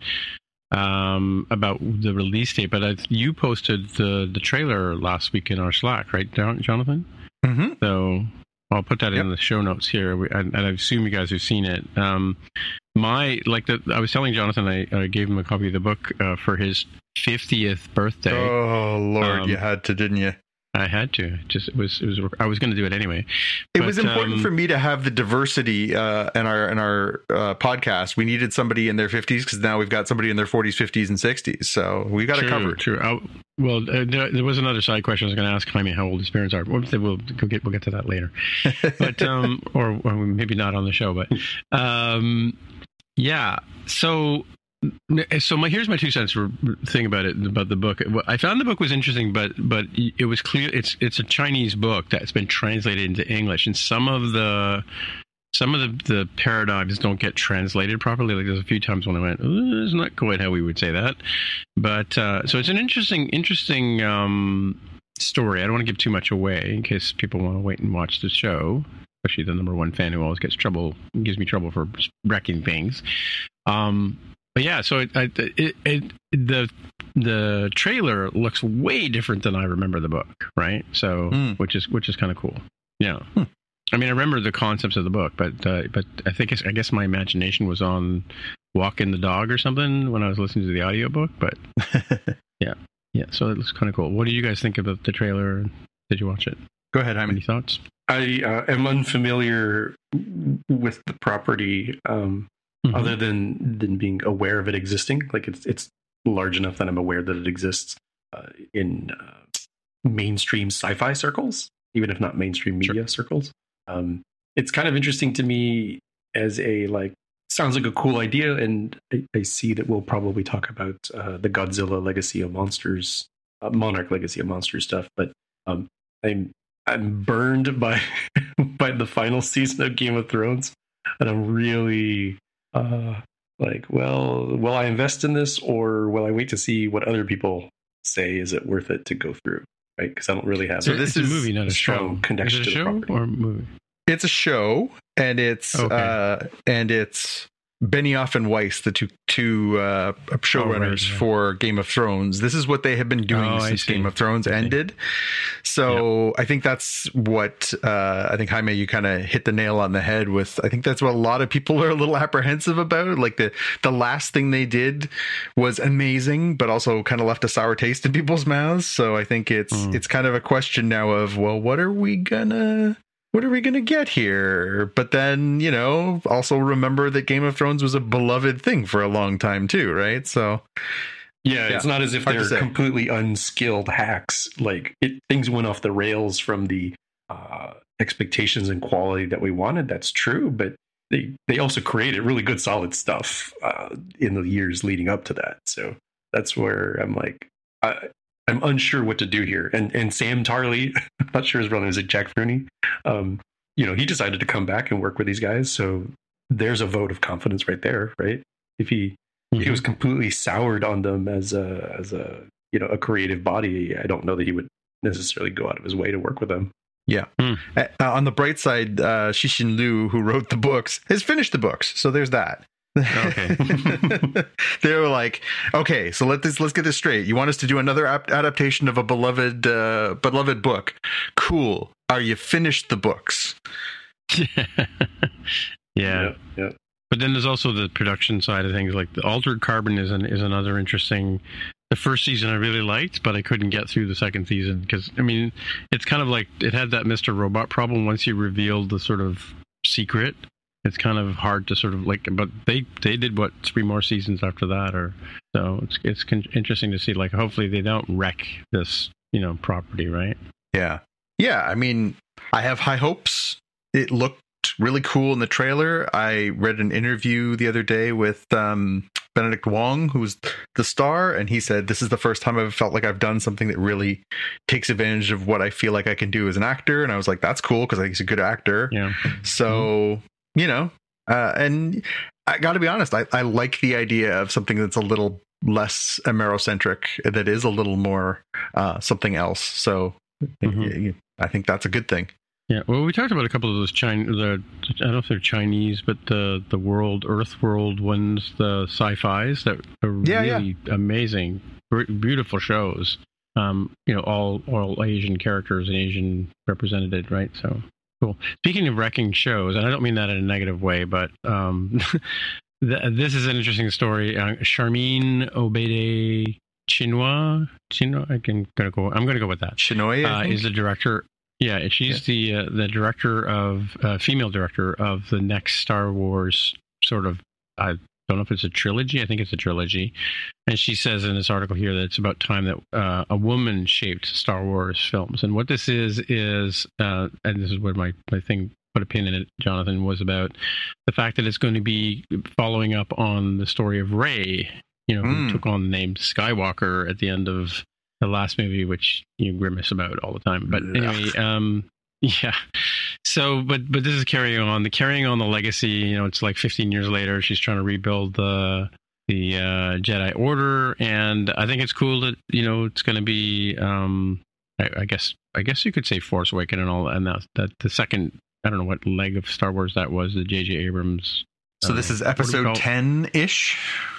um, about the release date. But I, you posted the the trailer last week in our Slack, right, Jonathan? Mm-hmm. So I'll put that yep. in the show notes here, we, and, and I assume you guys have seen it. Um, my like the I was telling Jonathan, I, I gave him a copy of the book uh, for his fiftieth birthday. Oh Lord, um, you had to, didn't you? I had to. Just it was it was. I was going to do it anyway. It but, was important um, for me to have the diversity uh, in our in our uh, podcast. We needed somebody in their fifties because now we've got somebody in their forties, fifties, and sixties. So we got true, it covered. True. I, well, uh, there, there was another side question I was going to ask Jaime how old his parents are. We'll, we'll get we'll get to that later. But um, or, or maybe not on the show. But um, yeah. So. So my here's my two cents thing about it about the book. I found the book was interesting, but but it was clear it's it's a Chinese book that's been translated into English, and some of the some of the, the paradigms don't get translated properly. Like there's a few times when I went, oh, it's not quite how we would say that. But uh, so it's an interesting interesting um, story. I don't want to give too much away in case people want to wait and watch the show. Especially the number one fan who always gets trouble gives me trouble for wrecking things. Um, But yeah, so it, it, it, the the trailer looks way different than I remember the book, right? So, mm. which is which is kind of cool. Yeah, hmm. I mean, I remember the concepts of the book, but uh, but I think it's, I guess my imagination was on walking the dog or something when I was listening to the audiobook. But yeah, yeah. So it looks kind of cool. What do you guys think about the trailer? Did you watch it? Go ahead. How many thoughts? I uh, am unfamiliar with the property. Um, Mm-hmm. Other than than being aware of it existing, like it's it's large enough that I'm aware that it exists uh, in uh, mainstream sci-fi circles, even if not mainstream media sure. circles. Um, it's kind of interesting to me as a like sounds like a cool idea, and I, I see that we'll probably talk about uh, the Godzilla Legacy of Monsters uh, Monarch Legacy of Monsters stuff, but um, I'm I'm burned by by the final season of Game of Thrones, and I'm really uh, like, well, will I invest in this, or will I wait to see what other people say? Is it worth it to go through? Right, because I don't really have. So this is a movie, not a strong show. connection Is it a to the show property. or a movie? It's a show, and it's Okay. uh, and it's Benioff and Weiss, the two two uh, showrunners Oh, right, yeah. for Game of Thrones. This is what they have been doing Oh, I since see. Game of Thrones I see. ended. So I think that's what uh, I think, Jaime, you kind of hit the nail on the head with. I think that's what a lot of people are a little apprehensive about. Like the the last thing they did was amazing, but also kind of left a sour taste in people's mouths. So I think it's Mm. it's kind of a question now of, well, what are we gonna what are we going to get here? But then, you know, also remember that Game of Thrones was a beloved thing for a long time too, right? So, Yeah, Yeah, it's not as if hard to they're say. completely unskilled hacks. Like it, things went off the rails from the uh, expectations and quality that we wanted. That's true, but they they also created really good, solid stuff uh, in the years leading up to that. So that's where I'm like, I, I'm unsure what to do here. And and Sam Tarley, I'm not sure his brother is it Jack Rooney. Um, you know, he decided to come back and work with these guys. So there's a vote of confidence right there, right? If he he was completely soured on them as a as a you know a creative body, I don't know that he would necessarily go out of his way to work with them. yeah. Hmm. Uh, on the bright side, uh, Cixin Liu, who wrote the books, has finished the books. So there's that. Okay. They were like, okay, so let this let's get this straight. You want us to do another ap- adaptation of a beloved uh, beloved book? Cool. Are you finished the books? yeah. yeah, yeah. But then there's also the production side of things. Like the Altered Carbon is an, is another interesting. The first season I really liked, but I couldn't get through the second season because I mean it's kind of like it had that Mister Robot problem. Once you revealed the sort of secret, it's kind of hard to sort of like. But they they did what three more seasons after that, or so it's it's con- interesting to see. Like hopefully they don't wreck this you know property, right? Yeah. Yeah, I mean, I have high hopes. It looked really cool in the trailer. I read an interview the other day with um, Benedict Wong, who's the star, and he said, this is the first time I've felt like I've done something that really takes advantage of what I feel like I can do as an actor. And I was like, that's cool, because I think he's a good actor. Yeah. So, Mm-hmm. you know, uh, and I got to be honest, I, I like the idea of something that's a little less Amerocentric, that is a little more uh, something else. So Mhm. I think that's a good thing. Yeah, well, we talked about a couple of those Chinese. The I don't know if they're Chinese, but the the world Earth World ones, the sci-fi's that are Yeah, yeah. really amazing, br- beautiful shows. Um, you know, all all Asian characters and Asian represented, right? So cool. Speaking of wrecking shows, and I don't mean that in a negative way, but um, th- this is an interesting story. Uh, Charmine Obede Chinois, Chinois. I can gonna go. I'm going to go with that. Shinoy, I Uh, think? is the director. Yeah, she's the uh, the director of uh, female director of the next Star Wars sort of. I don't know if it's a trilogy. I think it's a trilogy, and she says in this article here that it's about time that uh, a woman shaped Star Wars films. And what this is is, uh, and this is where my my thing put a pin in it, Jonathan, was about the fact that it's going to be following up on the story of Rey. You know, who Mm. took on the name Skywalker at the end of the last movie, which you grimace about all the time. But anyway, um, yeah. So, but but this is carrying on the carrying on the legacy. You know, it's like fifteen years later. She's trying to rebuild the the uh, Jedi Order, and I think it's cool that you know it's going to be. Um, I, I guess I guess you could say Force Awakening and all, and that that the second. I don't know what leg of Star Wars that was. The J J Abrams. So this uh, is what do we episode call- ten-ish?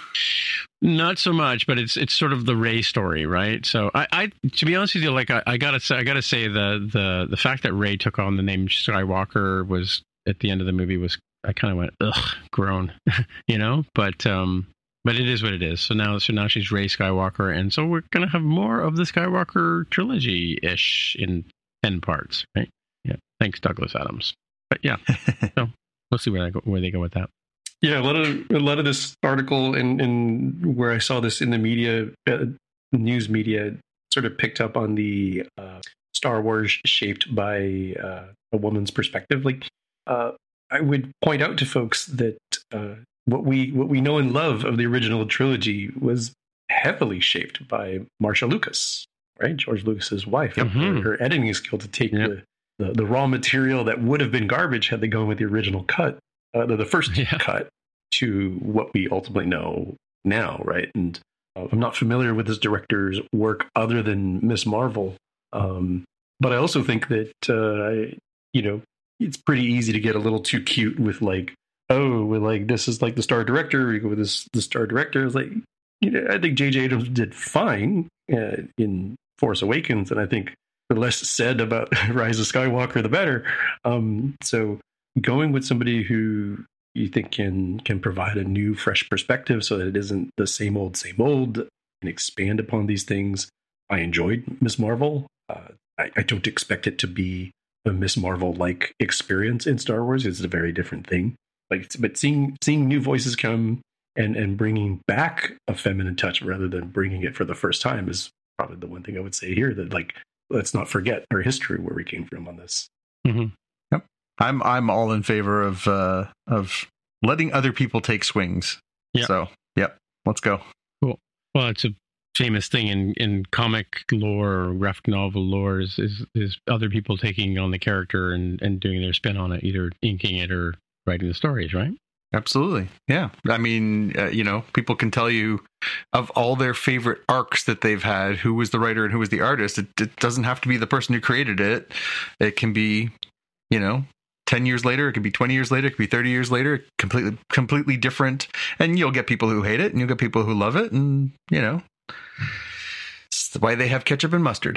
Not so much, but it's it's sort of the Rey story, right? So I, I to be honest with you, like I, I gotta say, I gotta say the the the fact that Rey took on the name Skywalker was at the end of the movie was I kind of went ugh, groan, you know. But um, but it is what it is. So now so now she's Rey Skywalker, and so we're gonna have more of the Skywalker trilogy ish in ten parts, right? Yeah, thanks Douglas Adams. But yeah, so we'll see where they go, where they go with that. Yeah, a lot of a lot of this article and and where I saw this in the media, uh, news media, sort of picked up on the uh, Star Wars shaped by uh, a woman's perspective. Like, uh, I would point out to folks that uh, what we what we know and love of the original trilogy was heavily shaped by Marcia Lucas. right? George Lucas's wife, Yep. her, her editing skill to take Yep. the, the the raw material that would have been garbage had they gone with the original cut, uh, the, the first Yeah. cut, to what we ultimately know now, right? And uh, I'm not familiar with this director's work other than Miz Marvel, um, but I also think that uh, I, you know, it's pretty easy to get a little too cute with like, oh, well, like this is like the star director. We go with this the star director. It's like, you know, I think J J Abrams did fine uh, in Force Awakens, and I think the less said about Rise of Skywalker, the better. Um, so going with somebody who you think can can provide a new, fresh perspective, so that it isn't the same old, same old, and expand upon these things. I enjoyed Miz Marvel. Uh, I, I don't expect it to be a Miz Marvel-like experience in Star Wars. It's a very different thing. Like, but seeing seeing new voices come and and bringing back a feminine touch rather than bringing it for the first time is probably the one thing I would say here. That, like, let's not forget our history, where we came from on this. Mm-hmm. Yep. I'm I'm all in favor of uh, of letting other people take swings. Yeah. So, yep. Let's go. Cool. Well, it's a famous thing in, in comic lore or graphic novel lore is, is is other people taking on the character and, and doing their spin on it, either inking it or writing the stories, right? Absolutely. Yeah. I mean, uh, you know, people can tell you of all their favorite arcs that they've had, who was the writer and who was the artist. It, it doesn't have to be the person who created it. It can be, you know, ten years later. It could be twenty years later. It could be thirty years later. Completely, completely different. And you'll get people who hate it and you'll get people who love it. And, you know, it's why they have ketchup and mustard.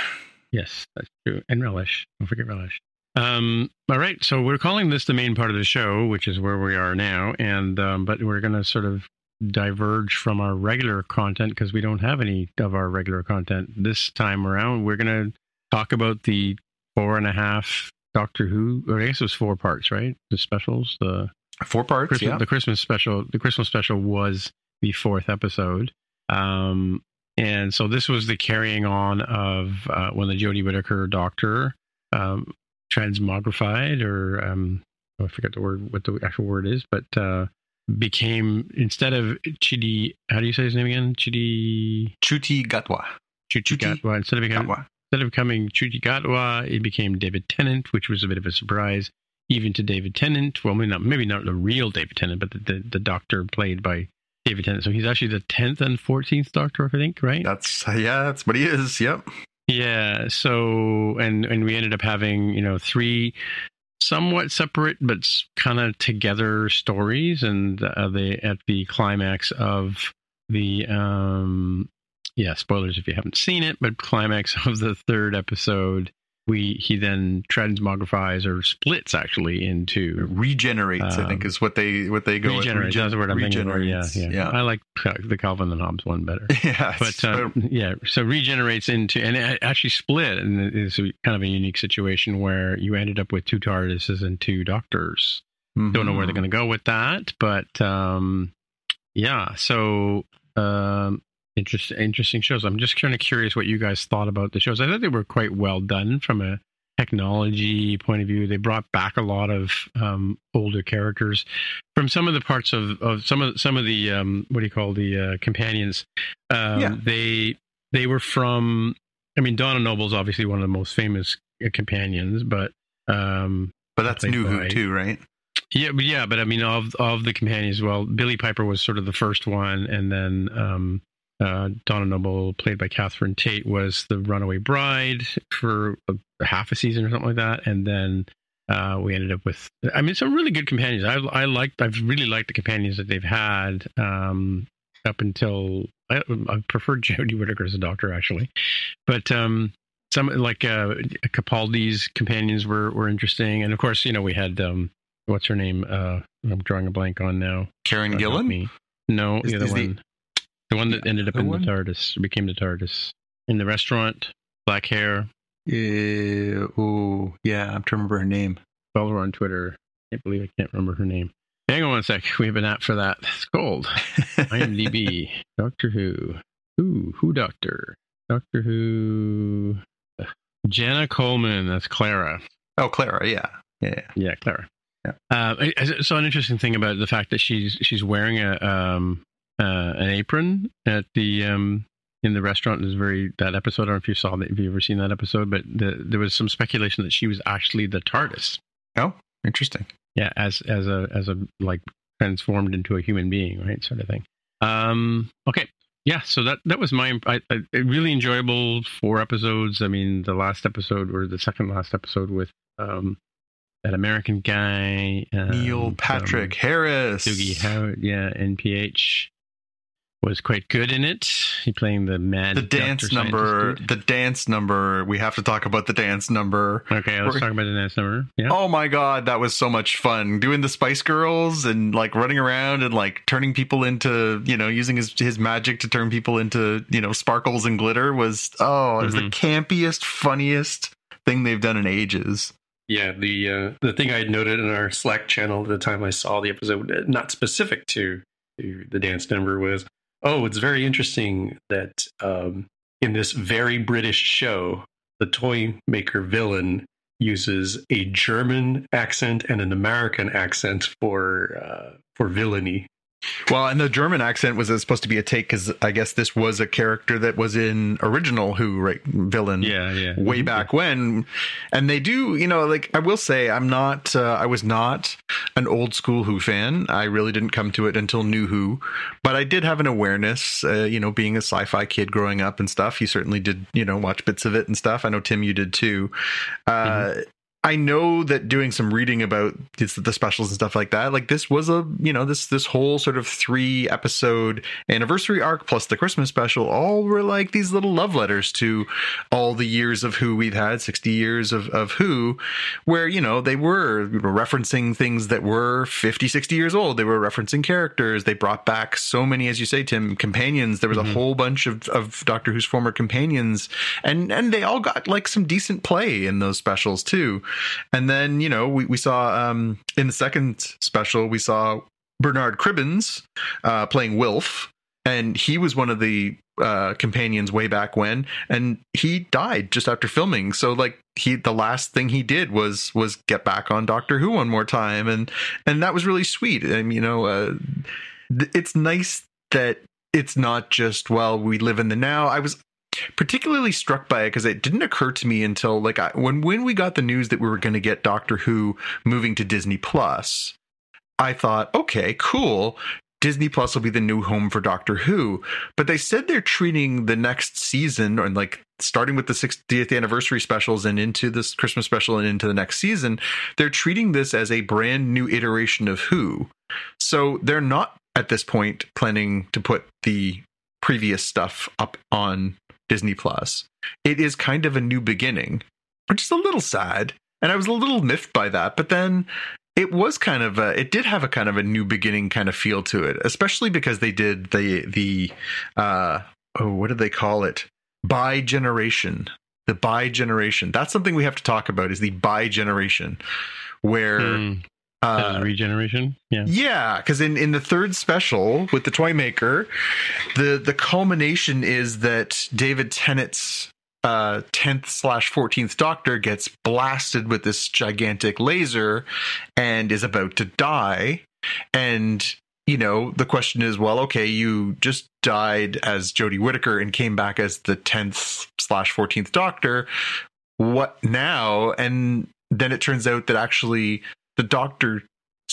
Yes, that's true. And relish. Don't forget relish. Um, all right, so we're calling this the main part of the show, which is where we are now, and um, but we're going to sort of diverge from our regular content because we don't have any of our regular content this time around. We're going to talk about the four and a half Doctor Who, or I guess it was four parts, right? The specials, the Four parts, Christmas, yeah. the Christmas special. The Christmas special was the fourth episode. Um, and so this was the carrying on of uh, when the Jodie Whittaker Doctor um, transmogrified, or um, I forget the word, what the actual word is, but uh, became, instead of Chidi, how do you say his name again? Chidi Ncuti Gatwa. Ncuti Gatwa. Instead of becoming Gatwa. instead of becoming Ncuti Gatwa, it became David Tennant, which was a bit of a surprise, even to David Tennant. Well, maybe not, maybe not the real David Tennant, but the, the, the Doctor played by David Tennant. So he's actually the tenth and fourteenth Doctor, I think, right? That's, yeah, that's what he is. Yep. Yeah. So, and and we ended up having, you know, three somewhat separate but kind of together stories, and uh, they at the climax of the um yeah, spoilers if you haven't seen it, but climax of the third episode, we he then transmogrifies, or splits actually into Regenerates, Um, I think, is what they what they go regenerates. with. That's the word I'm thinking of. Yeah, Regenerates. yeah, Yeah. I like the Calvin and Hobbes one better. Yeah. But um, yeah, so regenerates into, and it actually split, and it's a, kind of a unique situation where you ended up with two TARDISes and two Doctors. mm-hmm. Don't know where they're going to go with that, but um, yeah. So um, interesting, interesting shows. I'm just kind of curious what you guys thought about the shows. I thought they were quite well done from a technology point of view. They brought back a lot of um, older characters from some of the parts of, of some of some of the um, what do you call the uh, companions. Um, Yeah. They they were from. I mean, Donna Noble's obviously one of the most famous uh, companions, but um, But that's played New Who by- too, right? yeah, but yeah, but I mean, of of the companions, well, Billie Piper was sort of the first one, and then um, uh, Donna Noble, played by Catherine Tate, was the runaway bride for a, half a season or something like that, and then uh, we ended up with, I mean, some really good companions. I I liked, I've really liked the companions that they've had um, up until I, I preferred Jodie Whittaker as a Doctor, actually, but um, some like uh, Capaldi's companions were were interesting, and of course, you know, we had. Um, What's her name? Uh, I'm drawing a blank on now. Karen Uh, not Gillan? me. No, Is- the other is the- one. The, one that ended up other in one? the TARDIS, became the TARDIS. In the restaurant, black hair. Yeah. Oh, yeah. I'm trying to remember her name. Follow her on Twitter. Can't believe I can't remember her name. Hang on one sec. We have an app for that. It's called IMDb. Doctor Who. Who? Who Doctor? Doctor Who. Ugh. Jenna Coleman. That's Clara. Oh, Clara. Yeah. Yeah. Yeah, Clara. Yeah. Uh, I, I saw an interesting thing about the fact that she's she's wearing a um uh, an apron at the um in the restaurant is very that episode. I don't know if you saw that, if you've ever seen that episode, but the, there was some speculation that she was actually the TARDIS. Oh, interesting. Yeah, as as a as a like transformed into a human being, right, sort of thing. Um, okay, yeah. So that that was my I, I, really enjoyable four episodes. I mean, the last episode or the second last episode with um that American guy, um, Neil Patrick um, Harris, Doogie Howard, yeah, N P H. Was quite good in it. He playing the mad the dance number. The dance number. We have to talk about the dance number. Okay, let's We're, talk about the dance number. Yeah. Oh my god, that was so much fun doing the Spice Girls and like running around and like turning people into, you know, using his his magic to turn people into, you know, sparkles and glitter was oh, it was mm-hmm. the campiest, funniest thing they've done in ages. Yeah, the uh, the thing I had noted in our Slack channel at the time I saw the episode, not specific to, to the dance number, was. Oh, it's very interesting that um, in this very British show, the toy maker villain uses a German accent and an American accent for uh, for villainy. Well, and the German accent was supposed to be a take because I guess this was a character that was in original Who, right? Villain. Yeah, yeah. Way back yeah. when. And they do, you know, like I will say, I'm not, uh, I was not an old school Who fan. I really didn't come to it until New Who. But I did have an awareness, uh, you know, being a sci-fi kid growing up and stuff. You certainly did, you know, watch bits of it and stuff. I know, Tim, you did too. Uh, mm-hmm. I know that doing some reading about the specials and stuff like that, like this was a, you know, this this whole sort of three episode anniversary arc plus the Christmas special, all were like these little love letters to all the years of Who we've had, sixty years of, of Who, where, you know, they were referencing things that were fifty, sixty years old. They were referencing characters. They brought back so many, as you say, Tim, companions. There was mm-hmm. a whole bunch of, of Doctor Who's former companions, and, and they all got like some decent play in those specials too. And then, you know, we, we saw um, in the second special, we saw Bernard Cribbins uh, playing Wilf. And he was one of the uh, companions way back when. And he died just after filming. So like he the last thing he did was was get back on Doctor Who one more time. And and that was really sweet. And, you know, uh, th- it's nice that it's not just, well, we live in the now. I was particularly struck by it because it didn't occur to me until like I, when when we got the news that we were going to get Doctor Who moving to Disney Plus, I thought, okay, cool. Disney Plus will be the new home for Doctor Who. But they said they're treating the next season, or like starting with the sixtieth anniversary specials and into this Christmas special and into the next season, they're treating this as a brand new iteration of Who. So they're not at this point planning to put the previous stuff up on Disney Plus. It is kind of a new beginning, which is a little sad. And I was a little miffed by that. But then it was kind of a, it did have a kind of a new beginning kind of feel to it, especially because they did the, the, uh, oh, what did they call it? Bi-generation. The bi-generation. That's something we have to talk about, is the bi-generation, where... Mm. Uh, regeneration, yeah, yeah. Because in, in the third special with the toy maker, the the culmination is that David Tennant's uh, tenth slash fourteenth Doctor gets blasted with this gigantic laser and is about to die. And you know, the question is, well, okay, you just died as Jodie Whittaker and came back as the tenth slash fourteenth Doctor. What now? And then it turns out that actually the Doctor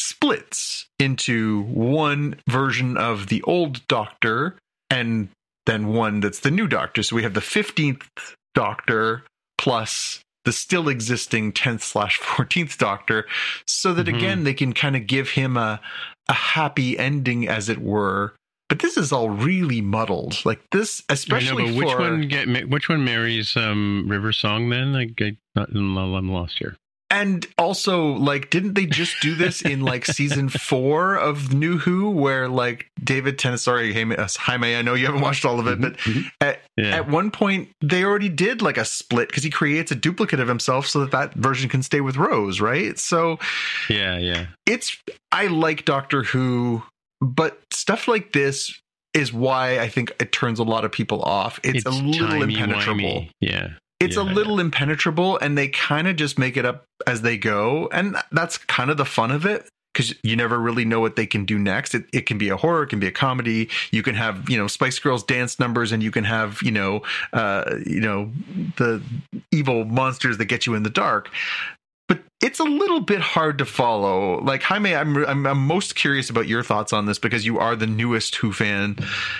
splits into one version of the old Doctor and then one that's the new Doctor. So we have the fifteenth Doctor plus the still existing tenth slash fourteenth Doctor, so that, mm-hmm. again, they can kind of give him a, a happy ending, as it were. But this is all really muddled. Like this, especially I know, but which for... one get which one marries um, River Song then? I, I, I'm lost here. And also, like, didn't they just do this in, like, season four of New Who, where, like, David Tennant, sorry, Jaime, I know you haven't watched all of it, but mm-hmm. at, yeah. at one point, they already did, like, a split, because he creates a duplicate of himself so that that version can stay with Rose, right? So, yeah, yeah. It's, I like Doctor Who, but stuff like this is why I think it turns a lot of people off. It's, it's a little impenetrable. Wimey. Yeah. It's yeah, a little yeah. impenetrable, and they kind of just make it up as they go. And that's kind of the fun of it, because you never really know what they can do next. It, it can be a horror, it can be a comedy. You can have, you know, Spice Girls dance numbers, and you can have, you know, uh, you know, the evil monsters that get you in the dark. But it's a little bit hard to follow. Like, Jaime, I'm, I'm I'm most curious about your thoughts on this because you are the newest Who fan.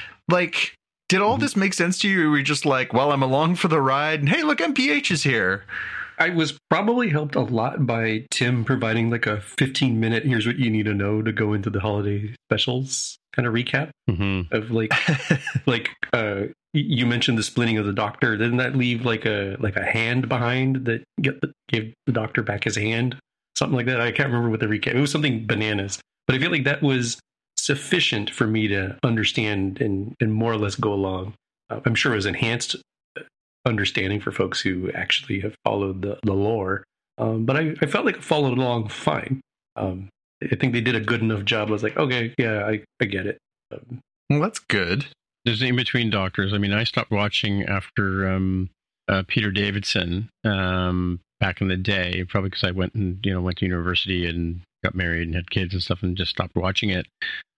Like, did all this make sense to you? Or were you just like, well, I'm along for the ride, and hey, look, M P H is here? I was probably helped a lot by Tim providing like a fifteen minute, here's what you need to know to go into the holiday specials kind of recap mm-hmm. of like, like, uh, you mentioned the splitting of the Doctor. Didn't that leave like a like a hand behind that get the, gave the Doctor back his hand? Something like that. I can't remember what the recap. It was something bananas, but I feel like that was sufficient for me to understand and and more or less go along. Uh, I'm sure it was enhanced understanding for folks who actually have followed the, the lore, um, but I, I felt like I followed along fine. Um, I think they did a good enough job. I was like, okay, yeah, I, I get it. Um, well, that's good. There's in between Doctors. I mean, I stopped watching after um, uh, Peter Davidson um, back in the day, probably because I went and you know went to university and got married and had kids and stuff, and just stopped watching it.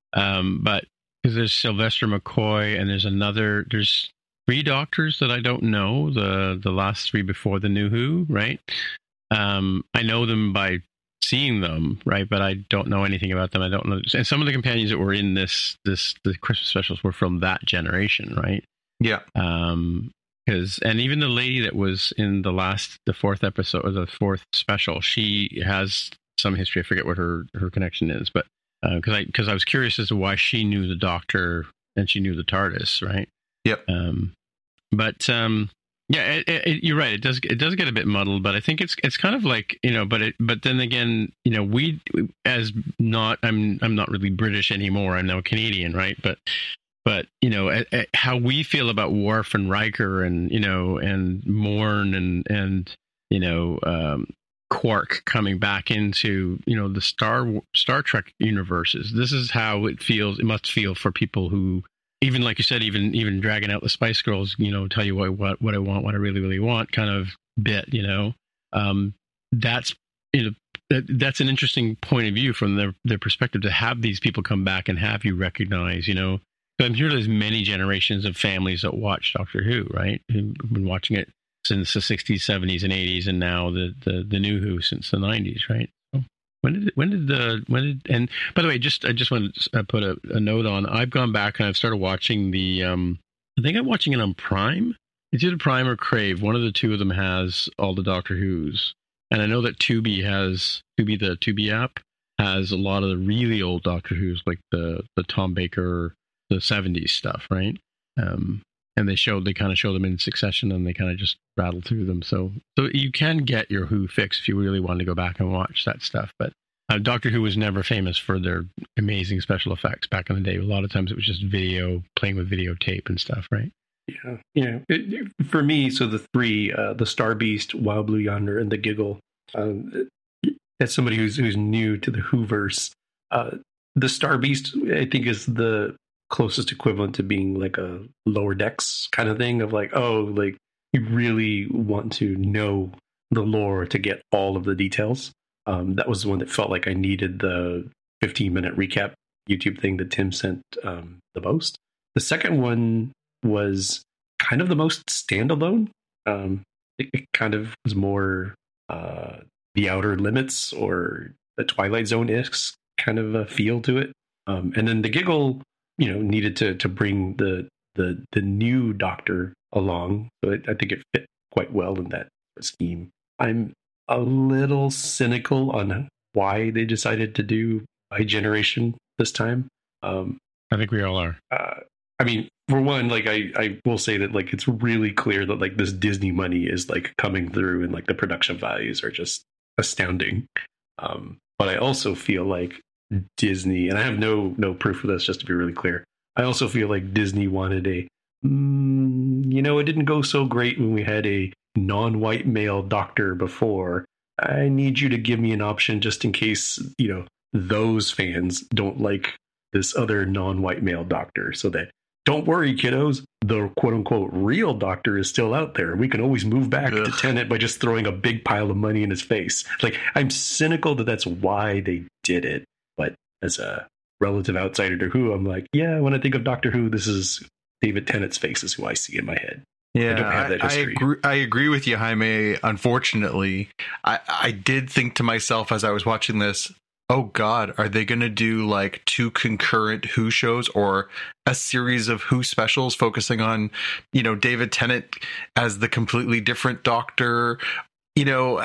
Um, but because there's Sylvester McCoy and there's another, there's three Doctors that I don't know. The the last three before the New Who, right? Um, I know them by seeing them, right? But I don't know anything about them. I don't know. And some of the companions that were in this this the Christmas specials were from that generation, right? Yeah. Um, because and even the lady that was in the last the fourth episode or the fourth special, she has some history. I forget what her her connection is, but because uh, I because I was curious as to why she knew the Doctor and she knew the TARDIS, right? Yep. Um, but um. Yeah, it, it, you're right. It does. It does get a bit muddled, but I think it's it's kind of like you know. But it, but then again, you know, we as not. I'm I'm not really British anymore. I'm now Canadian, right? But but you know, a, a, how we feel about Worf and Riker, and you know, and Morn and and you know, um, Quark coming back into you know the Star Star Trek universes. This is how it feels. It must feel for people who. Even like you said, even even dragging out the Spice Girls, you know, tell you what what, what I want, what I really really want, kind of bit, you know, um, that's you know that, that's an interesting point of view from their their perspective to have these people come back and have you recognize, you know, so I'm sure there's many generations of families that watch Doctor Who, right, who've been watching it since the sixties, seventies, and eighties, and now the the, the New Who since the nineties, right? When did when did the when did and by the way, just I just want to put a, a note on. I've gone back and I've started watching the. Um, I think I'm watching it on Prime. It's either Prime or Crave. One of the two of them has all the Doctor Who's, and I know that Tubi has Tubi the Tubi app has a lot of the really old Doctor Who's, like the the Tom Baker, the seventies stuff, right? Um, and they show they kind of show them in succession, and they kind of just rattle through them. So, so you can get your Who fix if you really want to go back and watch that stuff. But uh, Doctor Who was never famous for their amazing special effects back in the day. A lot of times it was just video, playing with videotape and stuff, right? Yeah, yeah. It, it, for me, so the three, uh, the Star Beast, Wild Blue Yonder, and the Giggle. Um, as somebody who's who's new to the Whoverse, uh, the Star Beast, I think, is the closest equivalent to being like a Lower Decks kind of thing of like, oh, like you really want to know the lore to get all of the details. Um, that was the one that felt like I needed the fifteen minute recap YouTube thing that Tim sent um, the most. The second one was kind of the most standalone. Um, it, it kind of was more uh, the Outer Limits or the Twilight Zone-esque kind of a feel to it. Um, and then the Giggle, you know, needed to to bring the the the new Doctor along. So it, I think it fit quite well in that scheme. I'm a little cynical on why they decided to do by generation this time. Um, I think we all are. Uh, I mean, for one, like I, I will say that like it's really clear that like this Disney money is like coming through, and like the production values are just astounding. Um, but I also feel like Disney, and I have no no proof of this, just to be really clear. I also feel like Disney wanted a, mm, you know, it didn't go so great when we had a non-white male Doctor before. I need you to give me an option just in case, you know, those fans don't like this other non-white male Doctor, so that don't worry, kiddos, the quote-unquote real Doctor is still out there. We can always move back Ugh. to Tennant by just throwing a big pile of money in his face. Like, I'm cynical that that's why they did it. as a relative outsider to Who, I'm like, yeah, when I think of Doctor Who, this is David Tennant's face is who I see in my head. Yeah, I don't have that I, I history. agree. I agree with you, Jaime. Unfortunately, I, I did think to myself as I was watching this, oh God, are they going to do like two concurrent Who shows or a series of Who specials focusing on, you know, David Tennant as the completely different Doctor? You know,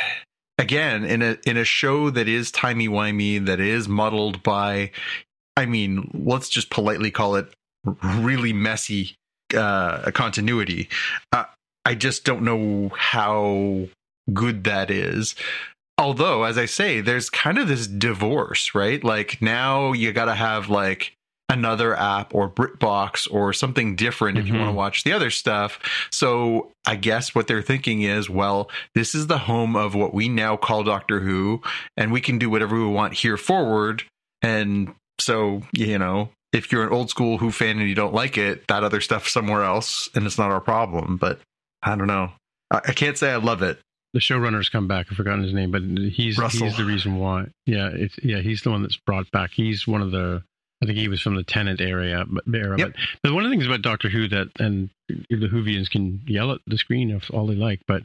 again, in a in a show that is timey-wimey, that is muddled by, I mean, let's just politely call it really messy uh, continuity. Uh, I just don't know how good that is. Although, as I say, there's kind of this divorce, right? Like now you got to have like another app or BritBox or something different if mm-hmm. you want to watch the other stuff. So I guess what they're thinking is, well, this is the home of what we now call Doctor Who, and we can do whatever we want here forward. And so, you know, if you're an old school Who fan and you don't like it, that other stuff somewhere else, and it's not our problem. But I don't know. I, I can't say I love it. The showrunner's come back. I've forgotten his name, but he's Russell. he's the reason why. Yeah, it's yeah, he's the one that's brought back. He's one of the. I think he was from the Tennant area, but era. Yep. But, but one of the things about Doctor Who that, and the Whovians can yell at the screen if all they like, but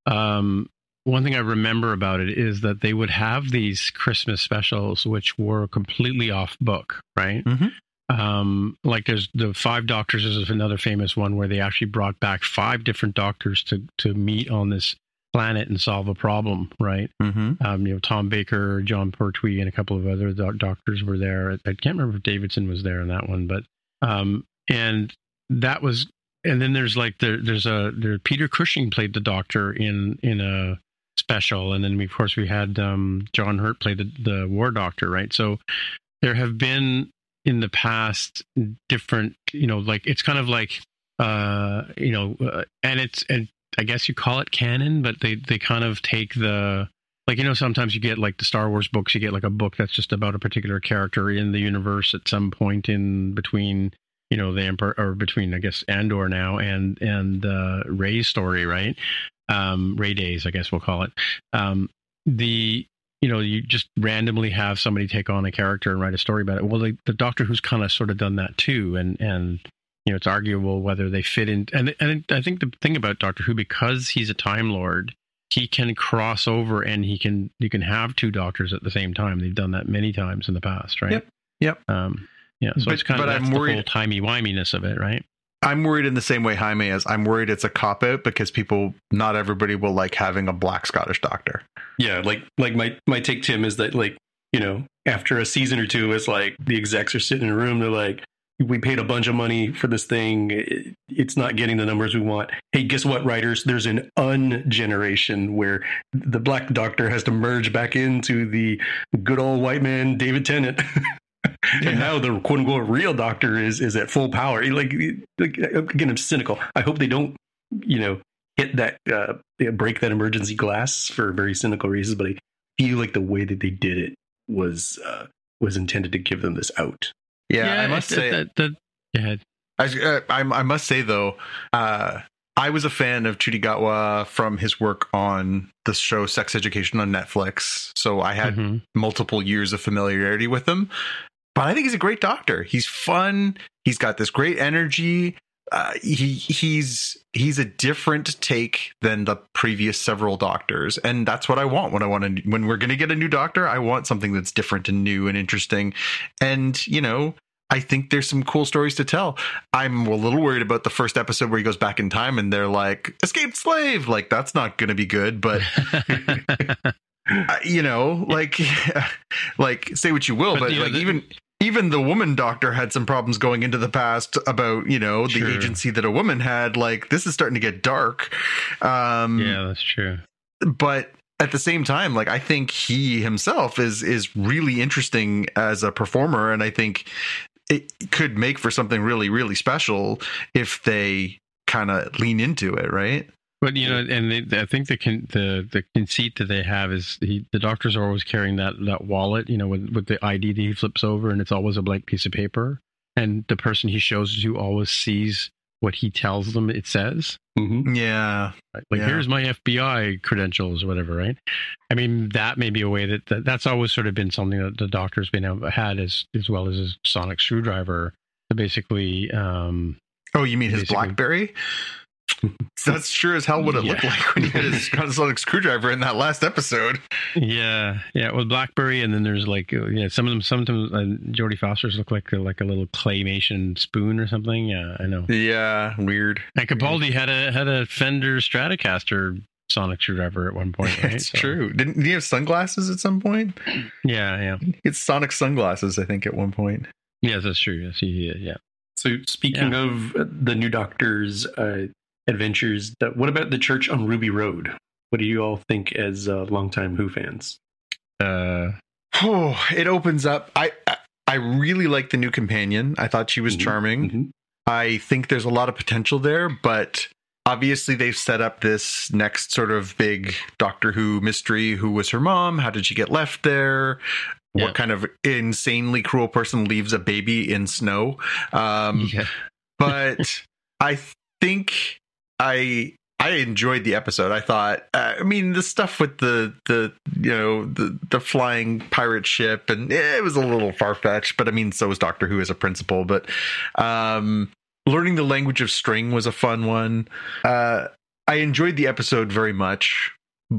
um, one thing I remember about it is that they would have these Christmas specials which were completely off book, right? Mm-hmm. Um, like there's the Five Doctors is another famous one where they actually brought back five different doctors to to meet on this planet and solve a problem, right? Mm-hmm. Um, you know, Tom Baker, John Pertwee, and a couple of other doc- doctors were there. I can't remember if Davidson was there in that one, but um, and that was, and then there's like there, there's a there Peter Cushing played the Doctor in in a special, and then we, of course we had um, John Hurt play the the War Doctor, right? So there have been in the past different, you know, like it's kind of like uh, you know, uh, and it's and. I guess you call it canon, but they, they kind of take the, like, you know, sometimes you get like the Star Wars books, you get like a book that's just about a particular character in the universe at some point in between, you know, the Emperor, or between, I guess, Andor now and, and uh, Rey's story, right? Um, Rey Days, I guess we'll call it. Um, the, you know, you just randomly have somebody take on a character and write a story about it. Well, the, the Doctor Who's kind of sort of done that too. And, and, you know, it's arguable whether they fit in. And, and I think the thing about Doctor Who, because he's a Time Lord, he can cross over and he can, you can have two doctors at the same time. They've done that many times in the past, right? Yep. Yep. Um, yeah. So but, it's kind of, that's I'm the worried, whole timey-wiminess of it, right? I'm worried in the same way Jaime is. I'm worried it's a cop-out because people, not everybody will like having a black Scottish doctor. Yeah. Like, like my, my take, Tim, is that like, you know, after a season or two, it's like the execs are sitting in a room. They're like, we paid a bunch of money for this thing. It's not getting the numbers we want. Hey, guess what, writers? There's an un-generation where the Black Doctor has to merge back into the good old white man, David Tennant. Yeah. And now the quote unquote real Doctor is is at full power. Like, like again, I'm cynical. I hope they don't, you know, hit that, uh, break that emergency glass for very cynical reasons. But I feel like the way that they did it was uh, was intended to give them this out. Yeah, yeah, I must it, say. that, that, go ahead. I, uh, I, I must say though, uh, I was a fan of Ncuti Gatwa from his work on the show Sex Education on Netflix, so I had Mm-hmm. multiple years of familiarity with him. But I think he's a great doctor. He's fun. He's got this great energy. Uh, he he's he's a different take than the previous several doctors, and that's what I want when I want to when we're going to get a new doctor. I want something that's different and new and interesting, and you know, I think there's some cool stories to tell. I'm a little worried about the first episode where he goes back in time and they're like, escaped slave. Like, that's not going to be good, but uh, you know, like, like say what you will, but, But, you know, like the- even, even the woman doctor had some problems going into the past about, you know, the Sure. agency that a woman had. Like, this is starting to get dark. Um, Yeah, that's true. but at the same time, like, I think he himself is, is really interesting as a performer. And I think it could make for something really, really special if they kind of lean into it. Right. But you know, and they, I think the con, the the conceit that they have is he, the doctors are always carrying that that wallet, you know, with with the I D that he flips over, and it's always a blank piece of paper, and the person he shows it to always sees what he tells them it says. Mm-hmm. Yeah. Right? Like, Yeah. here's my F B I credentials or whatever, right? I mean, that may be a way that, that that's always sort of been something that the Doctor's been had as as well as his sonic screwdriver to basically. Um, Oh, you mean his Basically. BlackBerry? That's sure as hell what it Yeah. looked like when he had his sonic screwdriver in that last episode. yeah, yeah, with BlackBerry, and then there's like uh, yeah, some of them. Sometimes uh, Jodie Foster's look like they're like a little claymation spoon or something. Yeah, I know. Yeah, weird. And Capaldi had a had a Fender Stratocaster sonic screwdriver at one point. Right? It's So- true. Didn't did he have sunglasses at some point? Yeah, yeah, He had sonic sunglasses, I think, at one point. yes, that's true. Yes, he did. Yeah. So speaking Yeah. of the new Doctor's uh, adventures, that, what about the church on Ruby Road? What do you all think as uh, longtime Who fans? Uh, Oh, it opens up. I I, I really like the new companion. I thought she was Mhm. charming. Mhm. I think there's a lot of potential there, but obviously they've set up this next sort of big Doctor Who mystery. Who was her mom? How did she get left there? Yeah. What kind of insanely cruel person leaves a baby in snow? Um, yeah. but I think I I enjoyed the episode. I thought, uh, I mean, the stuff with the the you know the the flying pirate ship, and eh, it was a little far fetched. But I mean, so was Doctor Who as a principle. But um, learning the language of string was a fun one. Uh, I enjoyed the episode very much,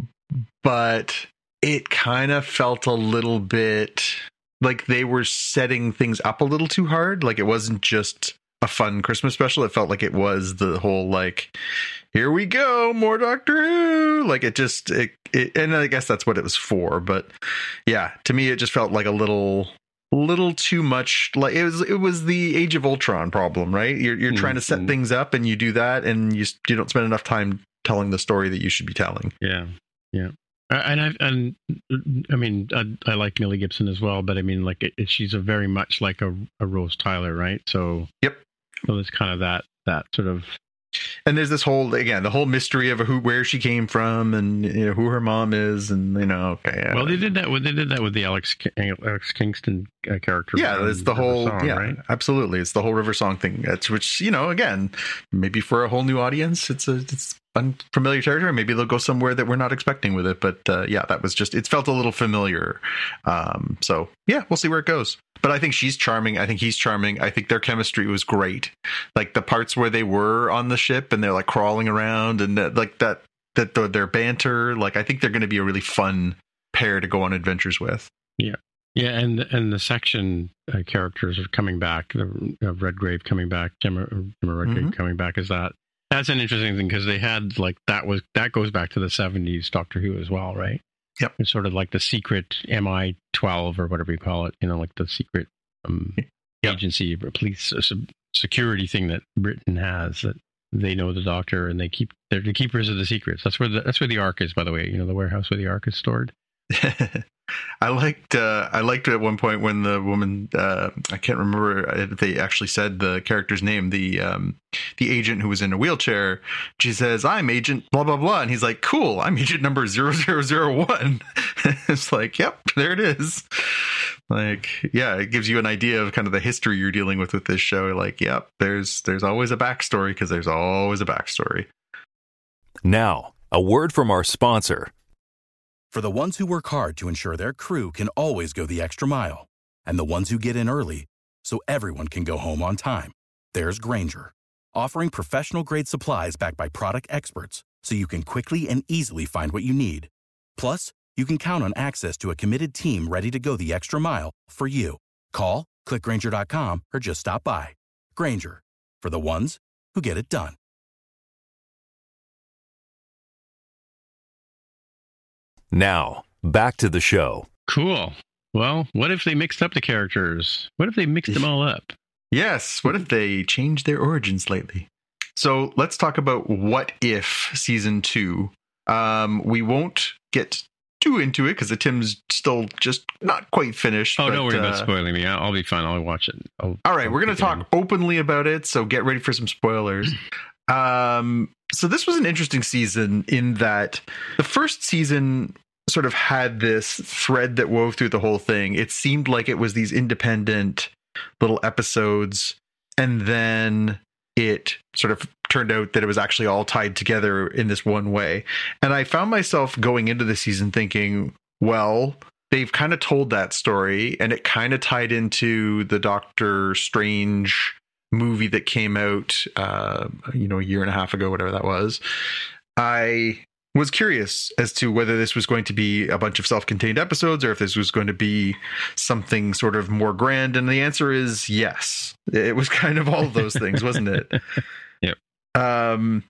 but it kind of felt a little bit like they were setting things up a little too hard. Like it wasn't just a fun Christmas special. It felt like it was the whole like, here we go, more Doctor Who. Like it just, it, it and I guess that's what it was for. But yeah, to me, it just felt like a little, little too much. Like it was, it was the Age of Ultron problem, right? You're you're trying to set Mhm. things up, and you do that, and you you don't spend enough time telling the story that you should be telling. Yeah, yeah, Uh, and I and I mean I, I like Millie Gibson as well, but I mean like it, she's a very much like a, a Rose Tyler, right? So Yep. So it's kind of that that sort of And there's this whole, again, the whole mystery of who, where she came from, and you know who her mom is, and you know, okay. yeah. well they did that with they did that with the Alex Ki- Alex Kingston uh, character. Yeah, from it's the River whole, Song, yeah, right? absolutely. It's the whole River Song thing. That's which, you know, again, maybe for a whole new audience, it's a it's unfamiliar territory. Maybe they'll go somewhere that we're not expecting with it. But uh, yeah, that was just, it felt a little familiar. Um, so yeah, we'll see where it goes. But I think she's charming. I think he's charming. I think their chemistry was great. Like the parts where they were on the ship and they're like crawling around and that, like that, that the, their banter, like I think they're going to be a really fun pair to go on adventures with. Yeah, and and the section uh, characters are coming back. The uh, Redgrave coming back, Gemma, Gemma Redgrave Mhm. coming back. Is that that's an interesting thing because they had like that was that goes back to the seventies Doctor Who as well, right? Yep. It's sort of like the secret M I twelve or whatever you call it. You know, like the secret um, Yep. agency, or police uh, sub- security thing that Britain has that they know the Doctor and they keep they're the keepers of the secrets. That's where the that's where the Ark is, by the way. You know, the warehouse where the Ark is stored. I liked uh, I liked it at one point when the woman uh, I can't remember if they actually said the character's name, the um, the agent who was in a wheelchair. She says, "I'm agent blah blah blah," and he's like, "Cool, I'm agent number zero zero zero one." It's like, yep, there it is. Like, yeah, it gives you an idea of kind of the history you're dealing with with this show. Like, yep, there's there's always a backstory because there's always a backstory. Now, a word from our sponsor. For the ones who work hard to ensure their crew can always go the extra mile, and the ones who get in early so everyone can go home on time, there's Grainger, offering professional-grade supplies backed by product experts so you can quickly and easily find what you need. Plus, you can count on access to a committed team ready to go the extra mile for you. Call, click Grainger dot com, or just stop by. Grainger, for the ones who get it done. Now, back to the show. Cool. Well, what if they mixed up the characters? What if they mixed them all up? Yes. What if they changed their origins lately? So let's talk about What If season two. Um, we won't get too into it because the Tim's still just not quite finished. Oh, but, don't worry about uh, spoiling me. I'll, I'll be fine. I'll watch it. I'll, All right, I'll we're going to take it talk in. openly about it, so get ready for some spoilers. um, so this was an interesting season in that the first season sort of had this thread that wove through the whole thing. It seemed like it was these independent little episodes, and then it sort of turned out that it was actually all tied together in this one way. And I found myself going into the season thinking, well, they've kind of told that story, and it kind of tied into the Doctor Strange movie that came out, uh, you know, a year and a half ago, whatever that was. I was curious as to whether this was going to be a bunch of self-contained episodes or if this was going to be something sort of more grand. And the answer is yes. It was kind of all of those things, wasn't it? Yep. Um,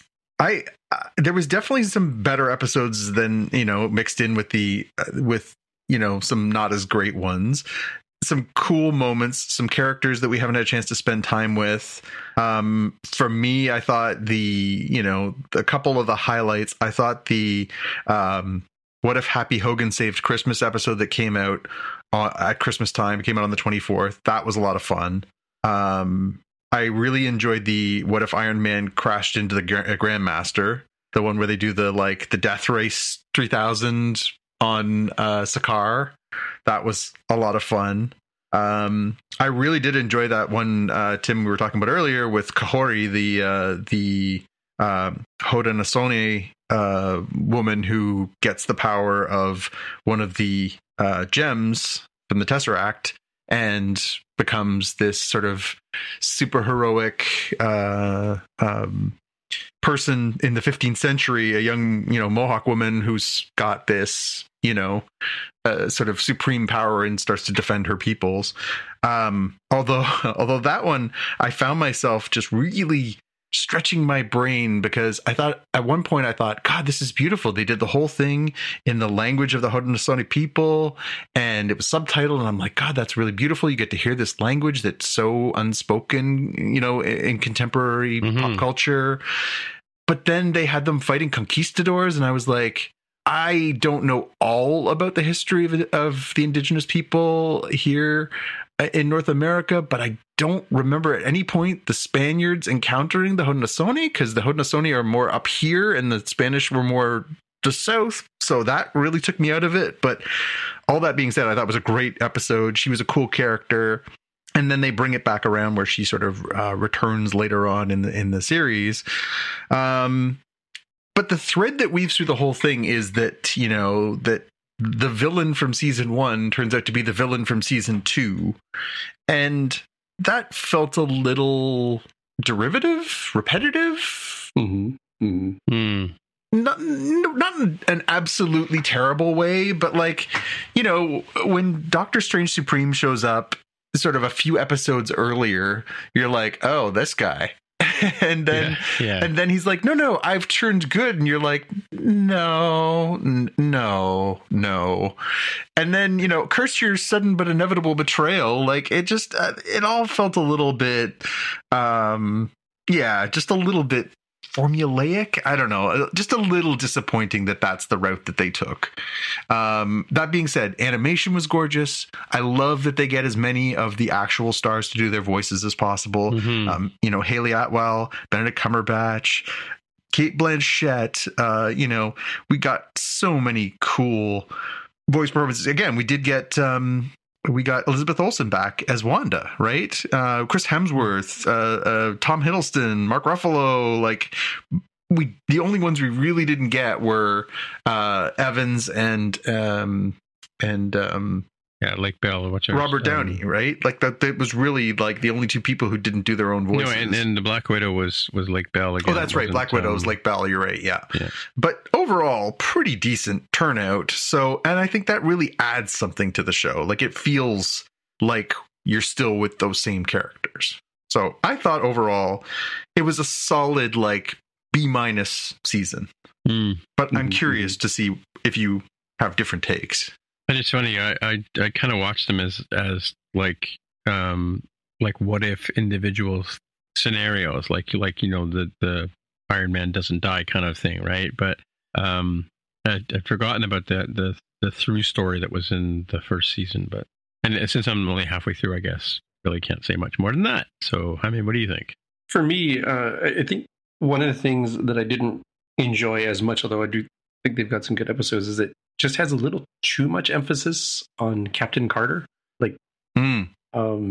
I uh, there was definitely some better episodes than, you know, mixed in with the uh, with, you know, some not as great ones. Some cool moments, some characters that we haven't had a chance to spend time with. Um, for me, I thought the, you know, a couple of the highlights, I thought the um, What If Happy Hogan Saved Christmas episode that came out uh, at Christmas time, it came out on the twenty-fourth. That was a lot of fun. Um, I really enjoyed the What If Iron Man Crashed into the Gra- Grandmaster, the one where they do the, like, the Death Race three thousand on uh, Sakaar. That was a lot of fun. Um, I really did enjoy that one, uh, Tim, we were talking about earlier with Kahori, the uh, the uh, Haudenosaunee uh, woman who gets the power of one of the uh, gems from the Tesseract and becomes this sort of super heroic uh, um, person in the fifteenth century, a young, you know, Mohawk woman who's got this, you know, uh, sort of supreme power and starts to defend her peoples. Um, although, although that one, I found myself just really stretching my brain because I thought at one point I thought, God, this is beautiful. They did the whole thing in the language of the Haudenosaunee people and it was subtitled. And I'm like, God, that's really beautiful. You get to hear this language that's so unspoken, you know, in, in contemporary mm-hmm. pop culture. But then they had them fighting conquistadors. And I was like, I don't know all about the history of, of the indigenous people here in North America, but I don't remember at any point the Spaniards encountering the Haudenosaunee because the Haudenosaunee are more up here and the Spanish were more the south. So that really took me out of it. But all that being said, I thought it was a great episode. She was a cool character. And then they bring it back around where she sort of uh, returns later on in the, in the series. Um, But the thread that weaves through the whole thing is that, you know, that the villain from season one turns out to be the villain from season two. And that felt a little derivative, repetitive. Mm-hmm. Mm-hmm. Mm. Not, not in an absolutely terrible way, but like, you know, when Doctor Strange Supreme shows up sort of a few episodes earlier, you're like, oh, this guy. and then yeah, yeah. and then he's like, no, no, I've turned good. And you're like, no, n- no, no. And then, you know, curse your sudden but inevitable betrayal. Like it just, uh, it all felt a little bit, um, yeah, just a little bit formulaic. I don't know, just a little disappointing that that's the route that they took. Um, that being said, animation was gorgeous. I love that they get as many of the actual stars to do their voices as possible. Mm-hmm. Um, you know, Haley Atwell, Benedict Cumberbatch, Kate Blanchett. Uh, you know, we got so many cool voice performances. Again, we did get um, we got Elizabeth Olsen back as Wanda, right? Uh, Chris Hemsworth, uh, uh, Tom Hiddleston, Mark Ruffalo. Like, we the only ones we really didn't get were uh, Evans and um, and um, yeah, Lake Bell or whatever. Robert Downey, um, right? Like that. That was really like the only two people who didn't do their own voices. No, and, and the Black Widow was was Lake Bell again. Oh, that's right. Black Widow was um, Lake Bell. You're right. Yeah. yeah. But overall, pretty decent turnout. So, and I think that really adds something to the show. Like it feels like you're still with those same characters. So I thought overall it was a solid like B minus season. Mm. But I'm mm-hmm. curious to see if you have different takes. And it's funny, I I, I kind of watched them as as like um like what if individual scenarios, like like you know the the Iron Man doesn't die kind of thing, right? But um I, I'd forgotten about the the the through story that was in the first season. But and since I'm only halfway through, I guess really can't say much more than that. So I mean, what do you think? For me, uh, I think one of the things that I didn't enjoy as much, although I do think they've got some good episodes, is it just has a little too much emphasis on Captain Carter. Like, mm. um,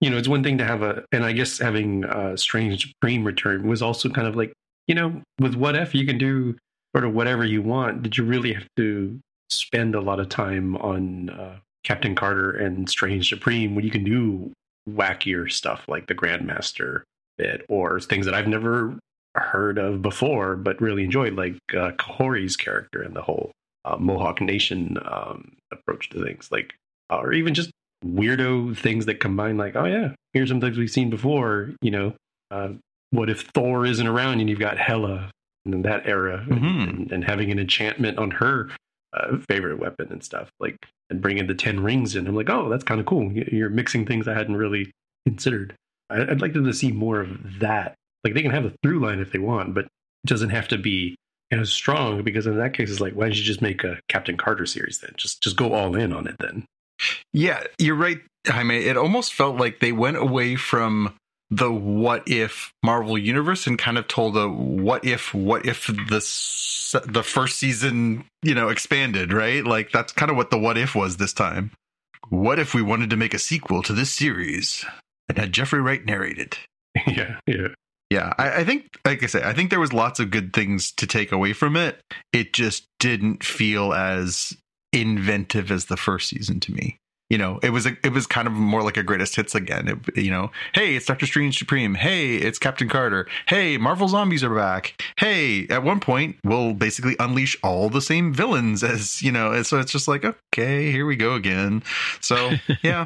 you know, it's one thing to have a, and I guess having uh, Strange Supreme return was also kind of like, you know, with What If, you can do sort of whatever you want. Did you really have to spend a lot of time on uh, Captain Carter and Strange Supreme when you can do wackier stuff like the Grandmaster bit, or things that I've never heard of before but really enjoyed, like uh, Kahori's character and the whole uh, Mohawk Nation um, approach to things, like, uh, or even just weirdo things that combine, like, oh yeah, here's some things we've seen before, you know, uh, what if Thor isn't around and you've got Hela in that era, mm-hmm. and, and having an enchantment on her uh, favorite weapon and stuff, like, and bringing the ten rings in. I'm like, oh, that's kind of cool. You're mixing things I hadn't really considered. I'd like them to see more of that. Like, they can have a through line if they want, but it doesn't have to be as strong, because in that case, it's like, why don't you just make a Captain Carter series then? Just just go all in on it then. Yeah, you're right, Jaime. It almost felt like they went away from the what if Marvel universe and kind of told a what if, what if the, the first season, you know, expanded, right? Like, that's kind of what the what if was this time. What if we wanted to make a sequel to this series and had Jeffrey Wright narrate it? Yeah, yeah. Yeah, I, I think, like I said, I think there was lots of good things to take away from it. It just didn't feel as inventive as the first season to me. You know, it was a, it was kind of more like a greatest hits again. It, you know, hey, it's Doctor Strange Supreme. Hey, it's Captain Carter. Hey, Marvel zombies are back. Hey, at one point, we'll basically unleash all the same villains as, you know, and so it's just like, okay, here we go again. So, yeah,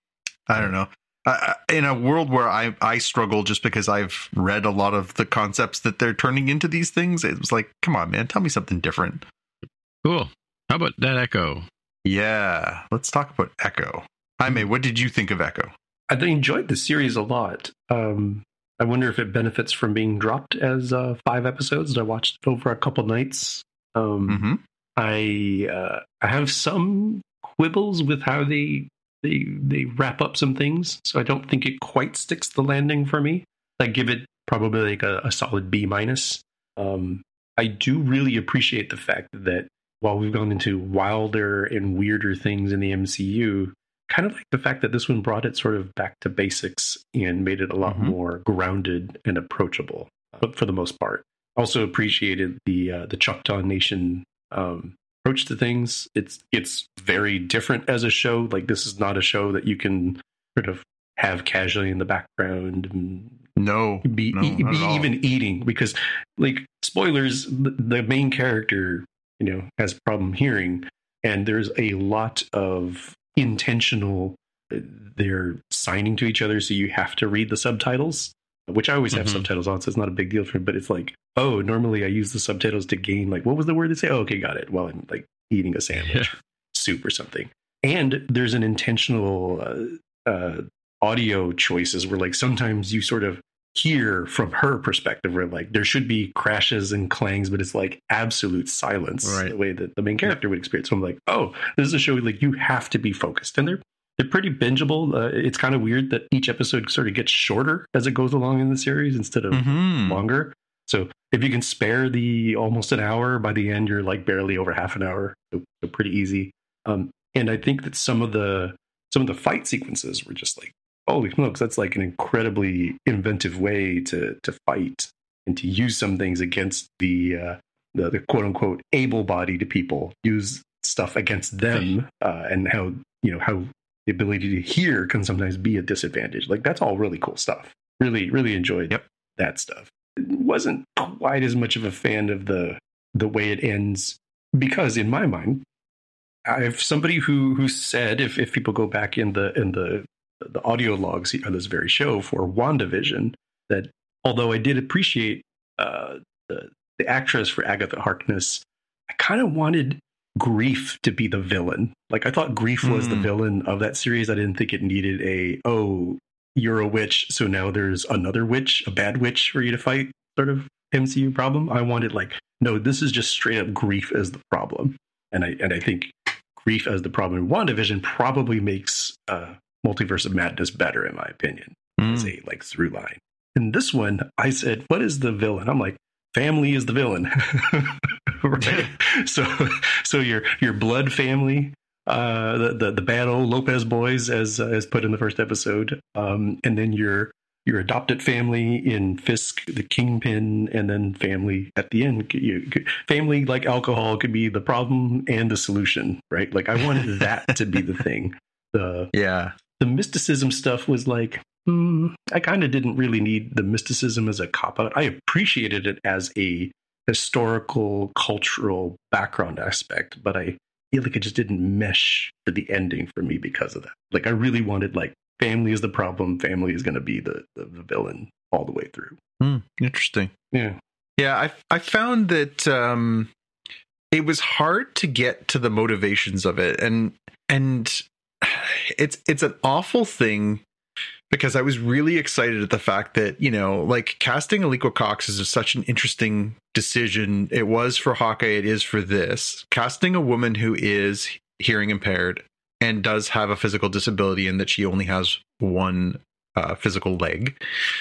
I don't know. Uh, in a world where I, I struggle just because I've read a lot of the concepts that they're turning into these things, it was like, come on, man, tell me something different. Cool. How about that Echo? Yeah, let's talk about Echo. Jaime, what did you think of Echo? I enjoyed the series a lot. Um, I wonder if it benefits from being dropped as uh, five episodes that I watched over a couple nights. Um, mm-hmm. I uh, I have some quibbles with how they they they wrap up some things, so I don't think it quite sticks the landing for me. I give it probably like a, a solid B minus. Um, I do really appreciate the fact that while we've gone into wilder and weirder things in the M C U, kind of like the fact that this one brought it sort of back to basics and made it a lot mm-hmm. more grounded and approachable, but for the most part. Also appreciated the uh, the Choctaw Nation um, approach to things. It's it's very different as a show. Like, this is not a show that you can sort of have casually in the background and no be, no, e- be even eating, because, like, spoilers, the, the main character, you know, has a problem hearing, and there's a lot of intentional, they're signing to each other, so you have to read the subtitles, which I always have mm-hmm. subtitles on, so it's not a big deal for me, but it's like, oh, normally I use the subtitles to gain, like, what was the word to say? Oh, okay, got it, while I'm, like, eating a sandwich, yeah. soup or something. And there's an intentional uh, uh, audio choices where, like, sometimes you sort of hear from her perspective where, like, there should be crashes and clangs, but it's like absolute silence, right, the way that the main character would experience. So I'm like, oh, this is a show like you have to be focused, and they're they're pretty bingeable. Uh, it's kind of weird that each episode sort of gets shorter as it goes along in the series instead of mm-hmm. longer. So if you can spare the almost an hour, by the end you're like barely over half an hour, so, so pretty easy. Um, and I think that some of the some of the fight sequences were just like, holy smokes, that's like an incredibly inventive way to to fight and to use some things against the uh, the, the quote unquote able-bodied people. Use stuff against them, uh, and how you know how the ability to hear can sometimes be a disadvantage. Like, that's all really cool stuff. Really, really enjoyed yep. that stuff. Wasn't quite as much of a fan of the the way it ends, because in my mind, I have somebody who who said, if if people go back in the in the the audio logs of this very show for WandaVision, that although I did appreciate uh, the the actress for Agatha Harkness, I kind of wanted Grief to be the villain. Like, I thought Grief mm. was the villain of that series. I didn't think it needed a, oh, you're a witch, so now there's another witch, a bad witch for you to fight sort of M C U problem. I wanted, like, no, this is just straight up Grief as the problem. And I and I think Grief as the problem in WandaVision probably makes uh, Multiverse of Madness better, in my opinion, mm. as a, like, through line. In this one, I said, what is the villain? I'm like, family is the villain. Right? so so your your blood family uh, the, the the bad old Lopez boys, as uh, as put in the first episode, um, and then your your adopted family in Fisk, the Kingpin, and then family at the end. You, family, like alcohol, could be the problem and the solution, right? Like I wanted that to be the thing. The yeah, the mysticism stuff was like, mm, I kind of didn't really need the mysticism as a cop out. I appreciated it as a historical, cultural background aspect, but I feel like it just didn't mesh for the ending for me because of that. Like I really wanted like family is the problem, family is going to be the, the the villain all the way through. Hmm, interesting. Yeah, yeah. I I found that um, it was hard to get to the motivations of it, and and it's it's an awful thing. Because I was really excited at the fact that, you know, like casting Aliqua Cox is such an interesting decision. It was for Hawkeye. It is for this. Casting a woman who is hearing impaired and does have a physical disability in that she only has one uh, physical leg.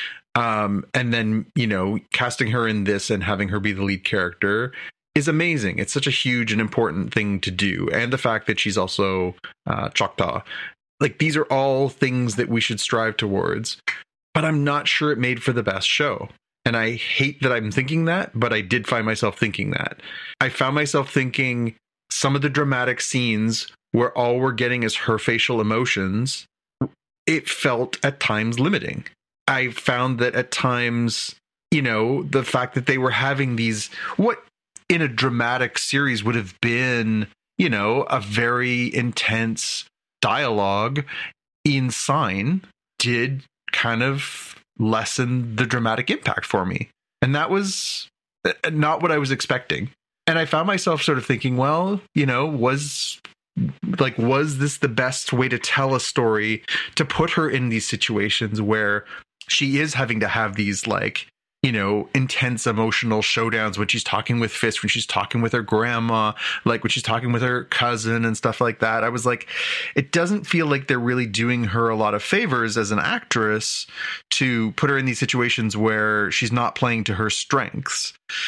Um, and then, you know, casting her in this and having her be the lead character is amazing. It's such a huge and important thing to do. And the fact that she's also uh, Choctaw. Like, these are all things that we should strive towards, but I'm not sure it made for the best show. And I hate that I'm thinking that, but I did find myself thinking that. I found myself thinking some of the dramatic scenes where all we're getting is her facial emotions, it felt at times limiting. I found that at times, you know, the fact that they were having these, what in a dramatic series would have been, you know, a very intense dialogue in Sign did kind of lessen the dramatic impact for me. And that was not what I was expecting. And I found myself sort of thinking, well, you know, was like, was this the best way to tell a story, to put her in these situations where she is having to have these, like, you know, intense emotional showdowns when she's talking with Fisk, when she's talking with her grandma, like when she's talking with her cousin and stuff like that. I was like, it doesn't feel like they're really doing her a lot of favors as an actress to put her in these situations where she's not playing to her strengths.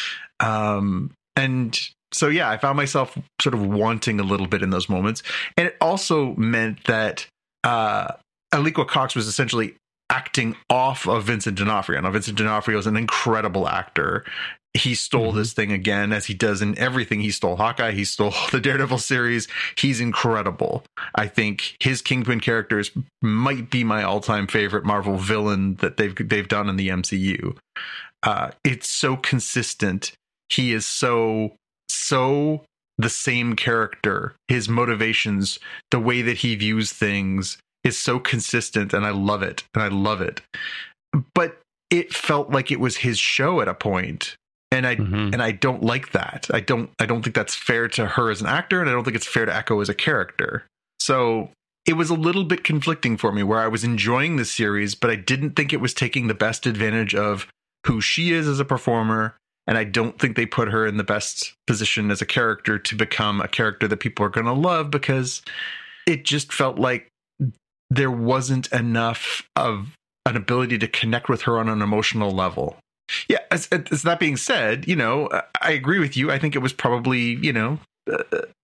Um, and so, yeah, I found myself sort of wanting a little bit in those moments. And it also meant that uh, Aliqua Cox was essentially acting off of Vincent D'Onofrio. Now, Vincent D'Onofrio is an incredible actor. He stole mm-hmm. this thing again, as he does in everything. He stole Hawkeye. He stole the Daredevil series. He's incredible. I think his Kingpin characters might be my all-time favorite Marvel villain that they've they've done in the M C U. Uh, it's so consistent. He is so so the same character. His motivations, the way that he views things, is so consistent, and I love it, and I love it. But it felt like it was his show at a point, and I mm-hmm. and I don't like that. I don't I don't think that's fair to her as an actor, and I don't think it's fair to Echo as a character. So it was a little bit conflicting for me, where I was enjoying the series, but I didn't think it was taking the best advantage of who she is as a performer, and I don't think they put her in the best position as a character to become a character that people are going to love, because it just felt like there wasn't enough of an ability to connect with her on an emotional level. Yeah, as, as that being said, you know, I agree with you. I think it was probably, you know, uh,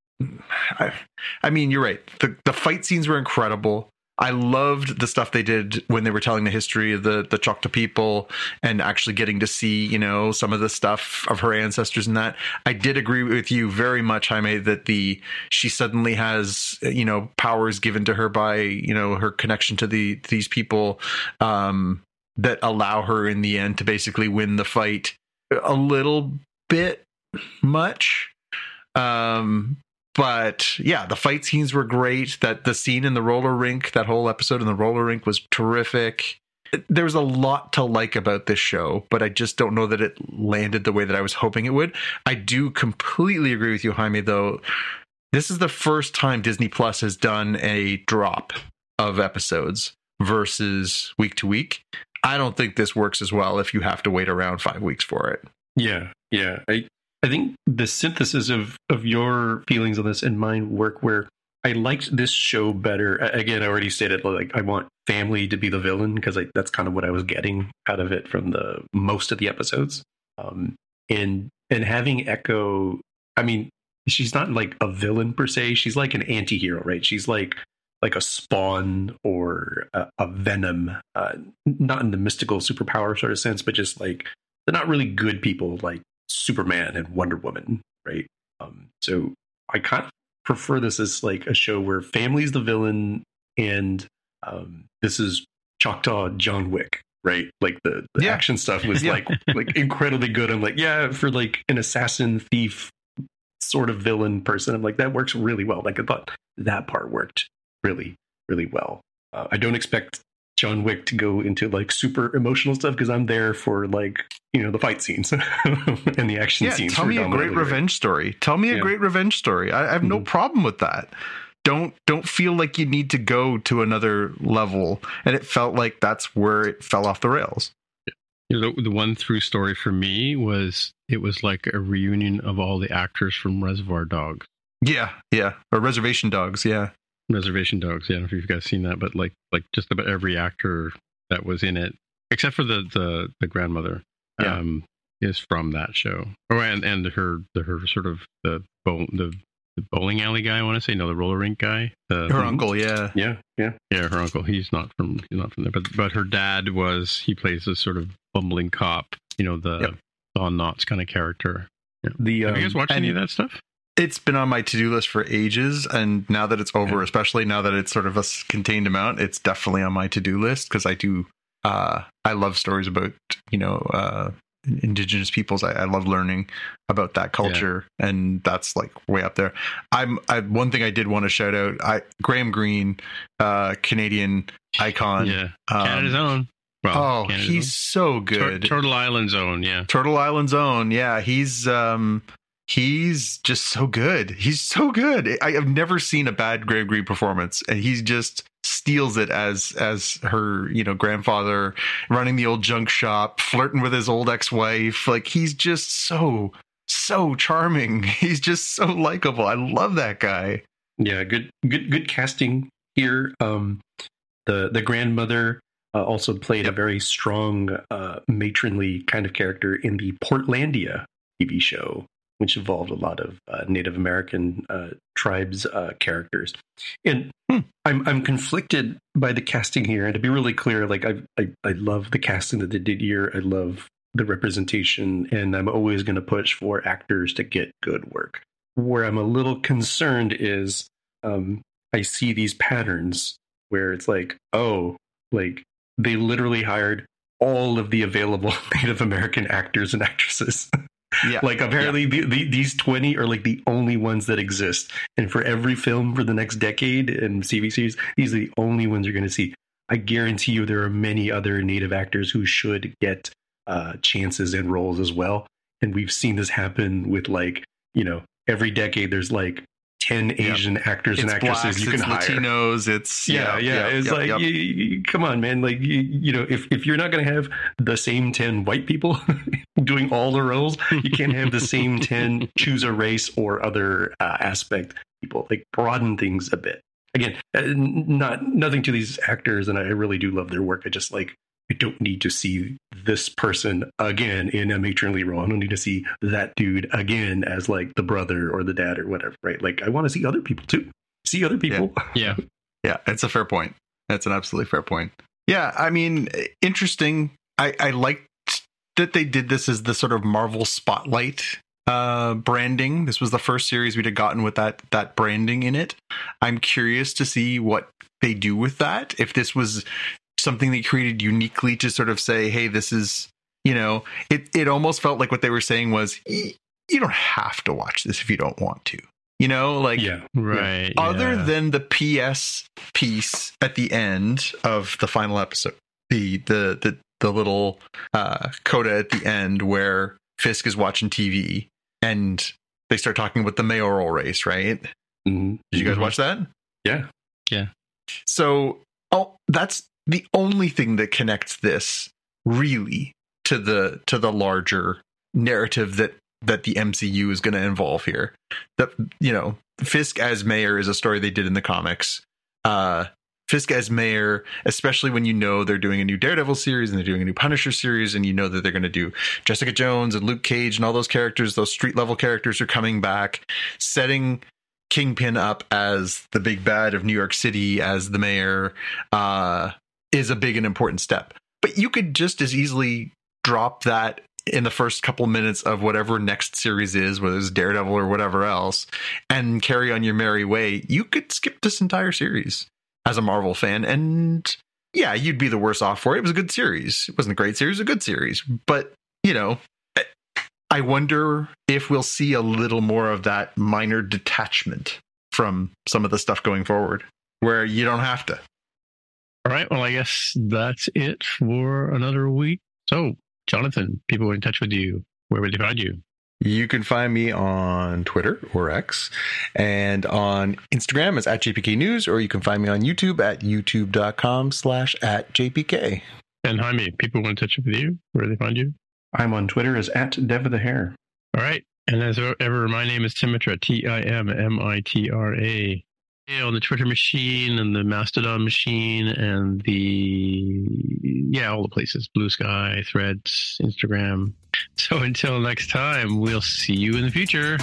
I, I mean, you're right. The the fight scenes were incredible. I loved the stuff they did when they were telling the history of the, the Choctaw people and actually getting to see, you know, some of the stuff of her ancestors and that. I did agree with you very much, Jaime, that the she suddenly has, you know, powers given to her by, you know, her connection to the these people um, that allow her in the end to basically win the fight a little bit much. Um But yeah, the fight scenes were great. That the scene in the roller rink, that whole episode in the roller rink was terrific. There was a lot to like about this show, but I just don't know that it landed the way that I was hoping it would. I do completely agree with you, Jaime, though. This is the first time Disney Plus has done a drop of episodes versus week to week. I don't think this works as well if you have to wait around five weeks for it. Yeah, yeah. I I think the synthesis of, of your feelings on this and mine work where I liked this show better. Again, I already stated, like, I want family to be the villain because that's kind of what I was getting out of it from the most of the episodes. Um, and and having Echo, I mean, she's not like a villain per se. She's like an anti-hero, right? She's like like a Spawn or a, a Venom, uh, not in the mystical superpower sort of sense, but just like they're not really good people like Superman and Wonder Woman, right? Um, so I kind of prefer this as like a show where family's the villain, and um, this is Choctaw John Wick, right? Like the, the Yeah. action stuff was Yeah. like like incredibly good. I'm like, yeah, for like an assassin thief sort of villain person, I'm like, that works really well. Like I thought that part worked really, really well. Uh, I don't expect John Wick to go into like super emotional stuff because I'm there for like, you know, the fight scenes and the action Yeah, scenes. tell me a great predominantly, right? revenge story. Tell me a Yeah. great revenge story. I, I have no Mhm. problem with that. Don't don't feel like you need to go to another level. And it felt like that's where it fell off the rails. You know, the, the one through story for me was it was like a reunion of all the actors from Reservoir Dogs. Yeah, yeah. Or Reservation Dogs, yeah. Reservation Dogs. Yeah, I don't know if you guys seen that, but like like just about every actor that was in it, except for the the, the grandmother, Yeah. um, is from that show. Oh, and and her the her sort of the bow, the, the bowling alley guy. I want to say no, the roller rink guy. The, Her uncle, yeah. Yeah, yeah. yeah, her uncle. He's not from he's not from there, but but her dad was. He plays this sort of bumbling cop. You know, the Yep. Don Knotts kind of character. The Have you guys um, watched any of and- that stuff? It's been on my to-do list for ages, and now that it's over, especially now that it's sort of a s- contained amount, it's definitely on my to-do list because I do uh I love stories about, you know, uh indigenous peoples. I, I love learning about that culture, and that's like way up there. I'm I one thing I did want to shout out, I Graham Greene, uh Canadian icon. Yeah, um, Canada's own. Well, Oh, Canada's he's so own. Tur- good. Turtle Island's own. Yeah. Turtle Island's own. Yeah, he's um he's just so good. He's so good. I have never seen a bad Graham Greene performance, and he just steals it as as her, you know, grandfather running the old junk shop, flirting with his old ex-wife. Like he's just so so charming. He's just so likable. I love that guy. Yeah, good, good, good casting here. Um, the the grandmother uh, also played a very strong uh, matronly kind of character in the Portlandia T V show, which involved a lot of uh, Native American uh, tribes uh, characters. And Hmm. I'm I'm conflicted by the casting here. And to be really clear, like I I, I love the casting that they did here. I love the representation, and I'm always going to push for actors to get good work. Where I'm a little concerned is um, I see these patterns where it's like, oh, like they literally hired all of the available Native American actors and actresses. Yeah. Like apparently the, the, these twenty are like the only ones that exist. And for every film for the next decade and T V series, these are the only ones you're going to see. I guarantee you there are many other Native actors who should get uh, chances and roles as well. And we've seen this happen with like, you know, every decade there's like ten Asian actors it's and actresses blacks, you can it's hire. Latinos, it's Yeah, yeah. It's yep, like, yep. You, you, come on, man. Like, you, you know, if, if you're not going to have the same ten white people doing all the roles, you can't have the same ten choose a race or other uh, aspect people. Like, broaden things a bit. Again, uh, not nothing to these actors, and I really do love their work. I just like, I don't need to see this person again in a matronly role. I don't need to see that dude again as like the brother or the dad or whatever, right? Like, I want to see other people too. See other people. Yeah. Yeah, it's a fair point. That's an absolutely fair point. Yeah, I mean, interesting. I, I liked that they did this as the sort of Marvel Spotlight uh, branding. This was the first series we'd have gotten with that that branding in it. I'm curious to see what they do with that. If this was something they created uniquely to sort of say, hey, this is, you know, it, it almost felt like what they were saying was, you don't have to watch this if you don't want to. You know, like, Yeah. Right. other yeah. than the P S piece at the end of the final episode, the the the, the little uh, coda at the end where Fisk is watching T V and they start talking about the mayoral race, right? Mm-hmm. Did you guys Mhm. watch that? Yeah. Yeah. So, oh, that's the only thing that connects this really to the to the larger narrative that that the M C U is going to involve here. That, you know, Fisk as mayor is a story they did in the comics. Uh, Fisk as mayor, especially when you know they're doing a new Daredevil series and they're doing a new Punisher series, and you know that they're going to do Jessica Jones and Luke Cage and all those characters, those street level characters are coming back, setting Kingpin up as the big bad of New York City, as the mayor, uh, is a big and important step. But you could just as easily drop that in the first couple minutes of whatever next series is, whether it's Daredevil or whatever else, and carry on your merry way. You could skip this entire series as a Marvel fan, and yeah, you'd be the worse off for it. It was a good series. It wasn't a great series, it was a good series. But, you know, I wonder if we'll see a little more of that minor detachment from some of the stuff going forward, where you don't have to. All right, well, I guess that's it for another week. So, Jonathan, people are in touch with you. Where would they find you? You can find me on Twitter or X, and on Instagram as at J P K News, or you can find me on YouTube at youtube.com slash at JPK. And Jaime, people want to touch with you. Where do they find you? I'm on Twitter as at Dev of the Hair. All right. And as ever, my name is Timitra, T I M M I T R A. On the Twitter machine and the Mastodon machine and the, yeah, all the places. Blue Sky, Threads, Instagram. So until next time, we'll see you in the future.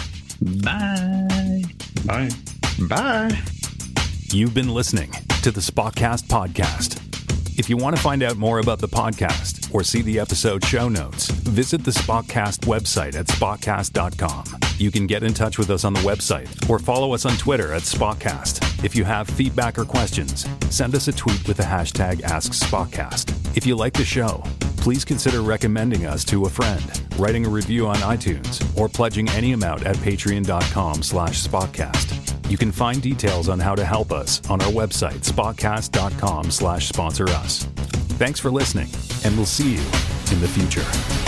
Bye. Bye. Bye. You've been listening to the Spotcast podcast. If you want to find out more about the podcast or see the episode show notes, visit the Spotcast website at spotcast dot com. You can get in touch with us on the website or follow us on Twitter at Spotcast. If you have feedback or questions, send us a tweet with the hashtag AskSpotcast. If you like the show, please consider recommending us to a friend, writing a review on iTunes, or pledging any amount at patreon.com slash Spotcast. You can find details on how to help us on our website, spotcast.com slash sponsor us. Thanks for listening, and we'll see you in the future.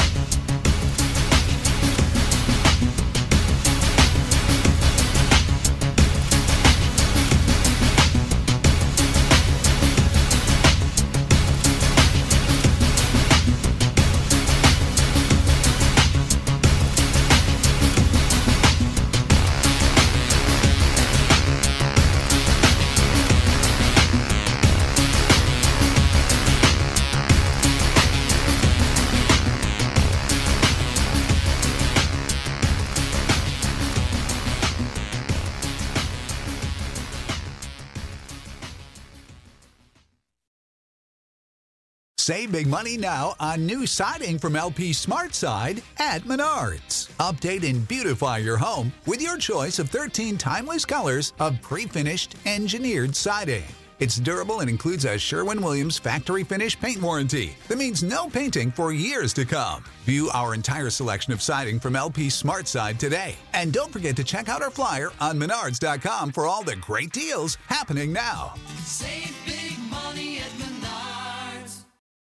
Save big money now on new siding from L P SmartSide at Menards. Update and beautify your home with your choice of thirteen timeless colors of pre-finished engineered siding. It's durable and includes a Sherwin-Williams factory finish paint warranty that means no painting for years to come. View our entire selection of siding from L P SmartSide today. And don't forget to check out our flyer on menards dot com for all the great deals happening now. Save big money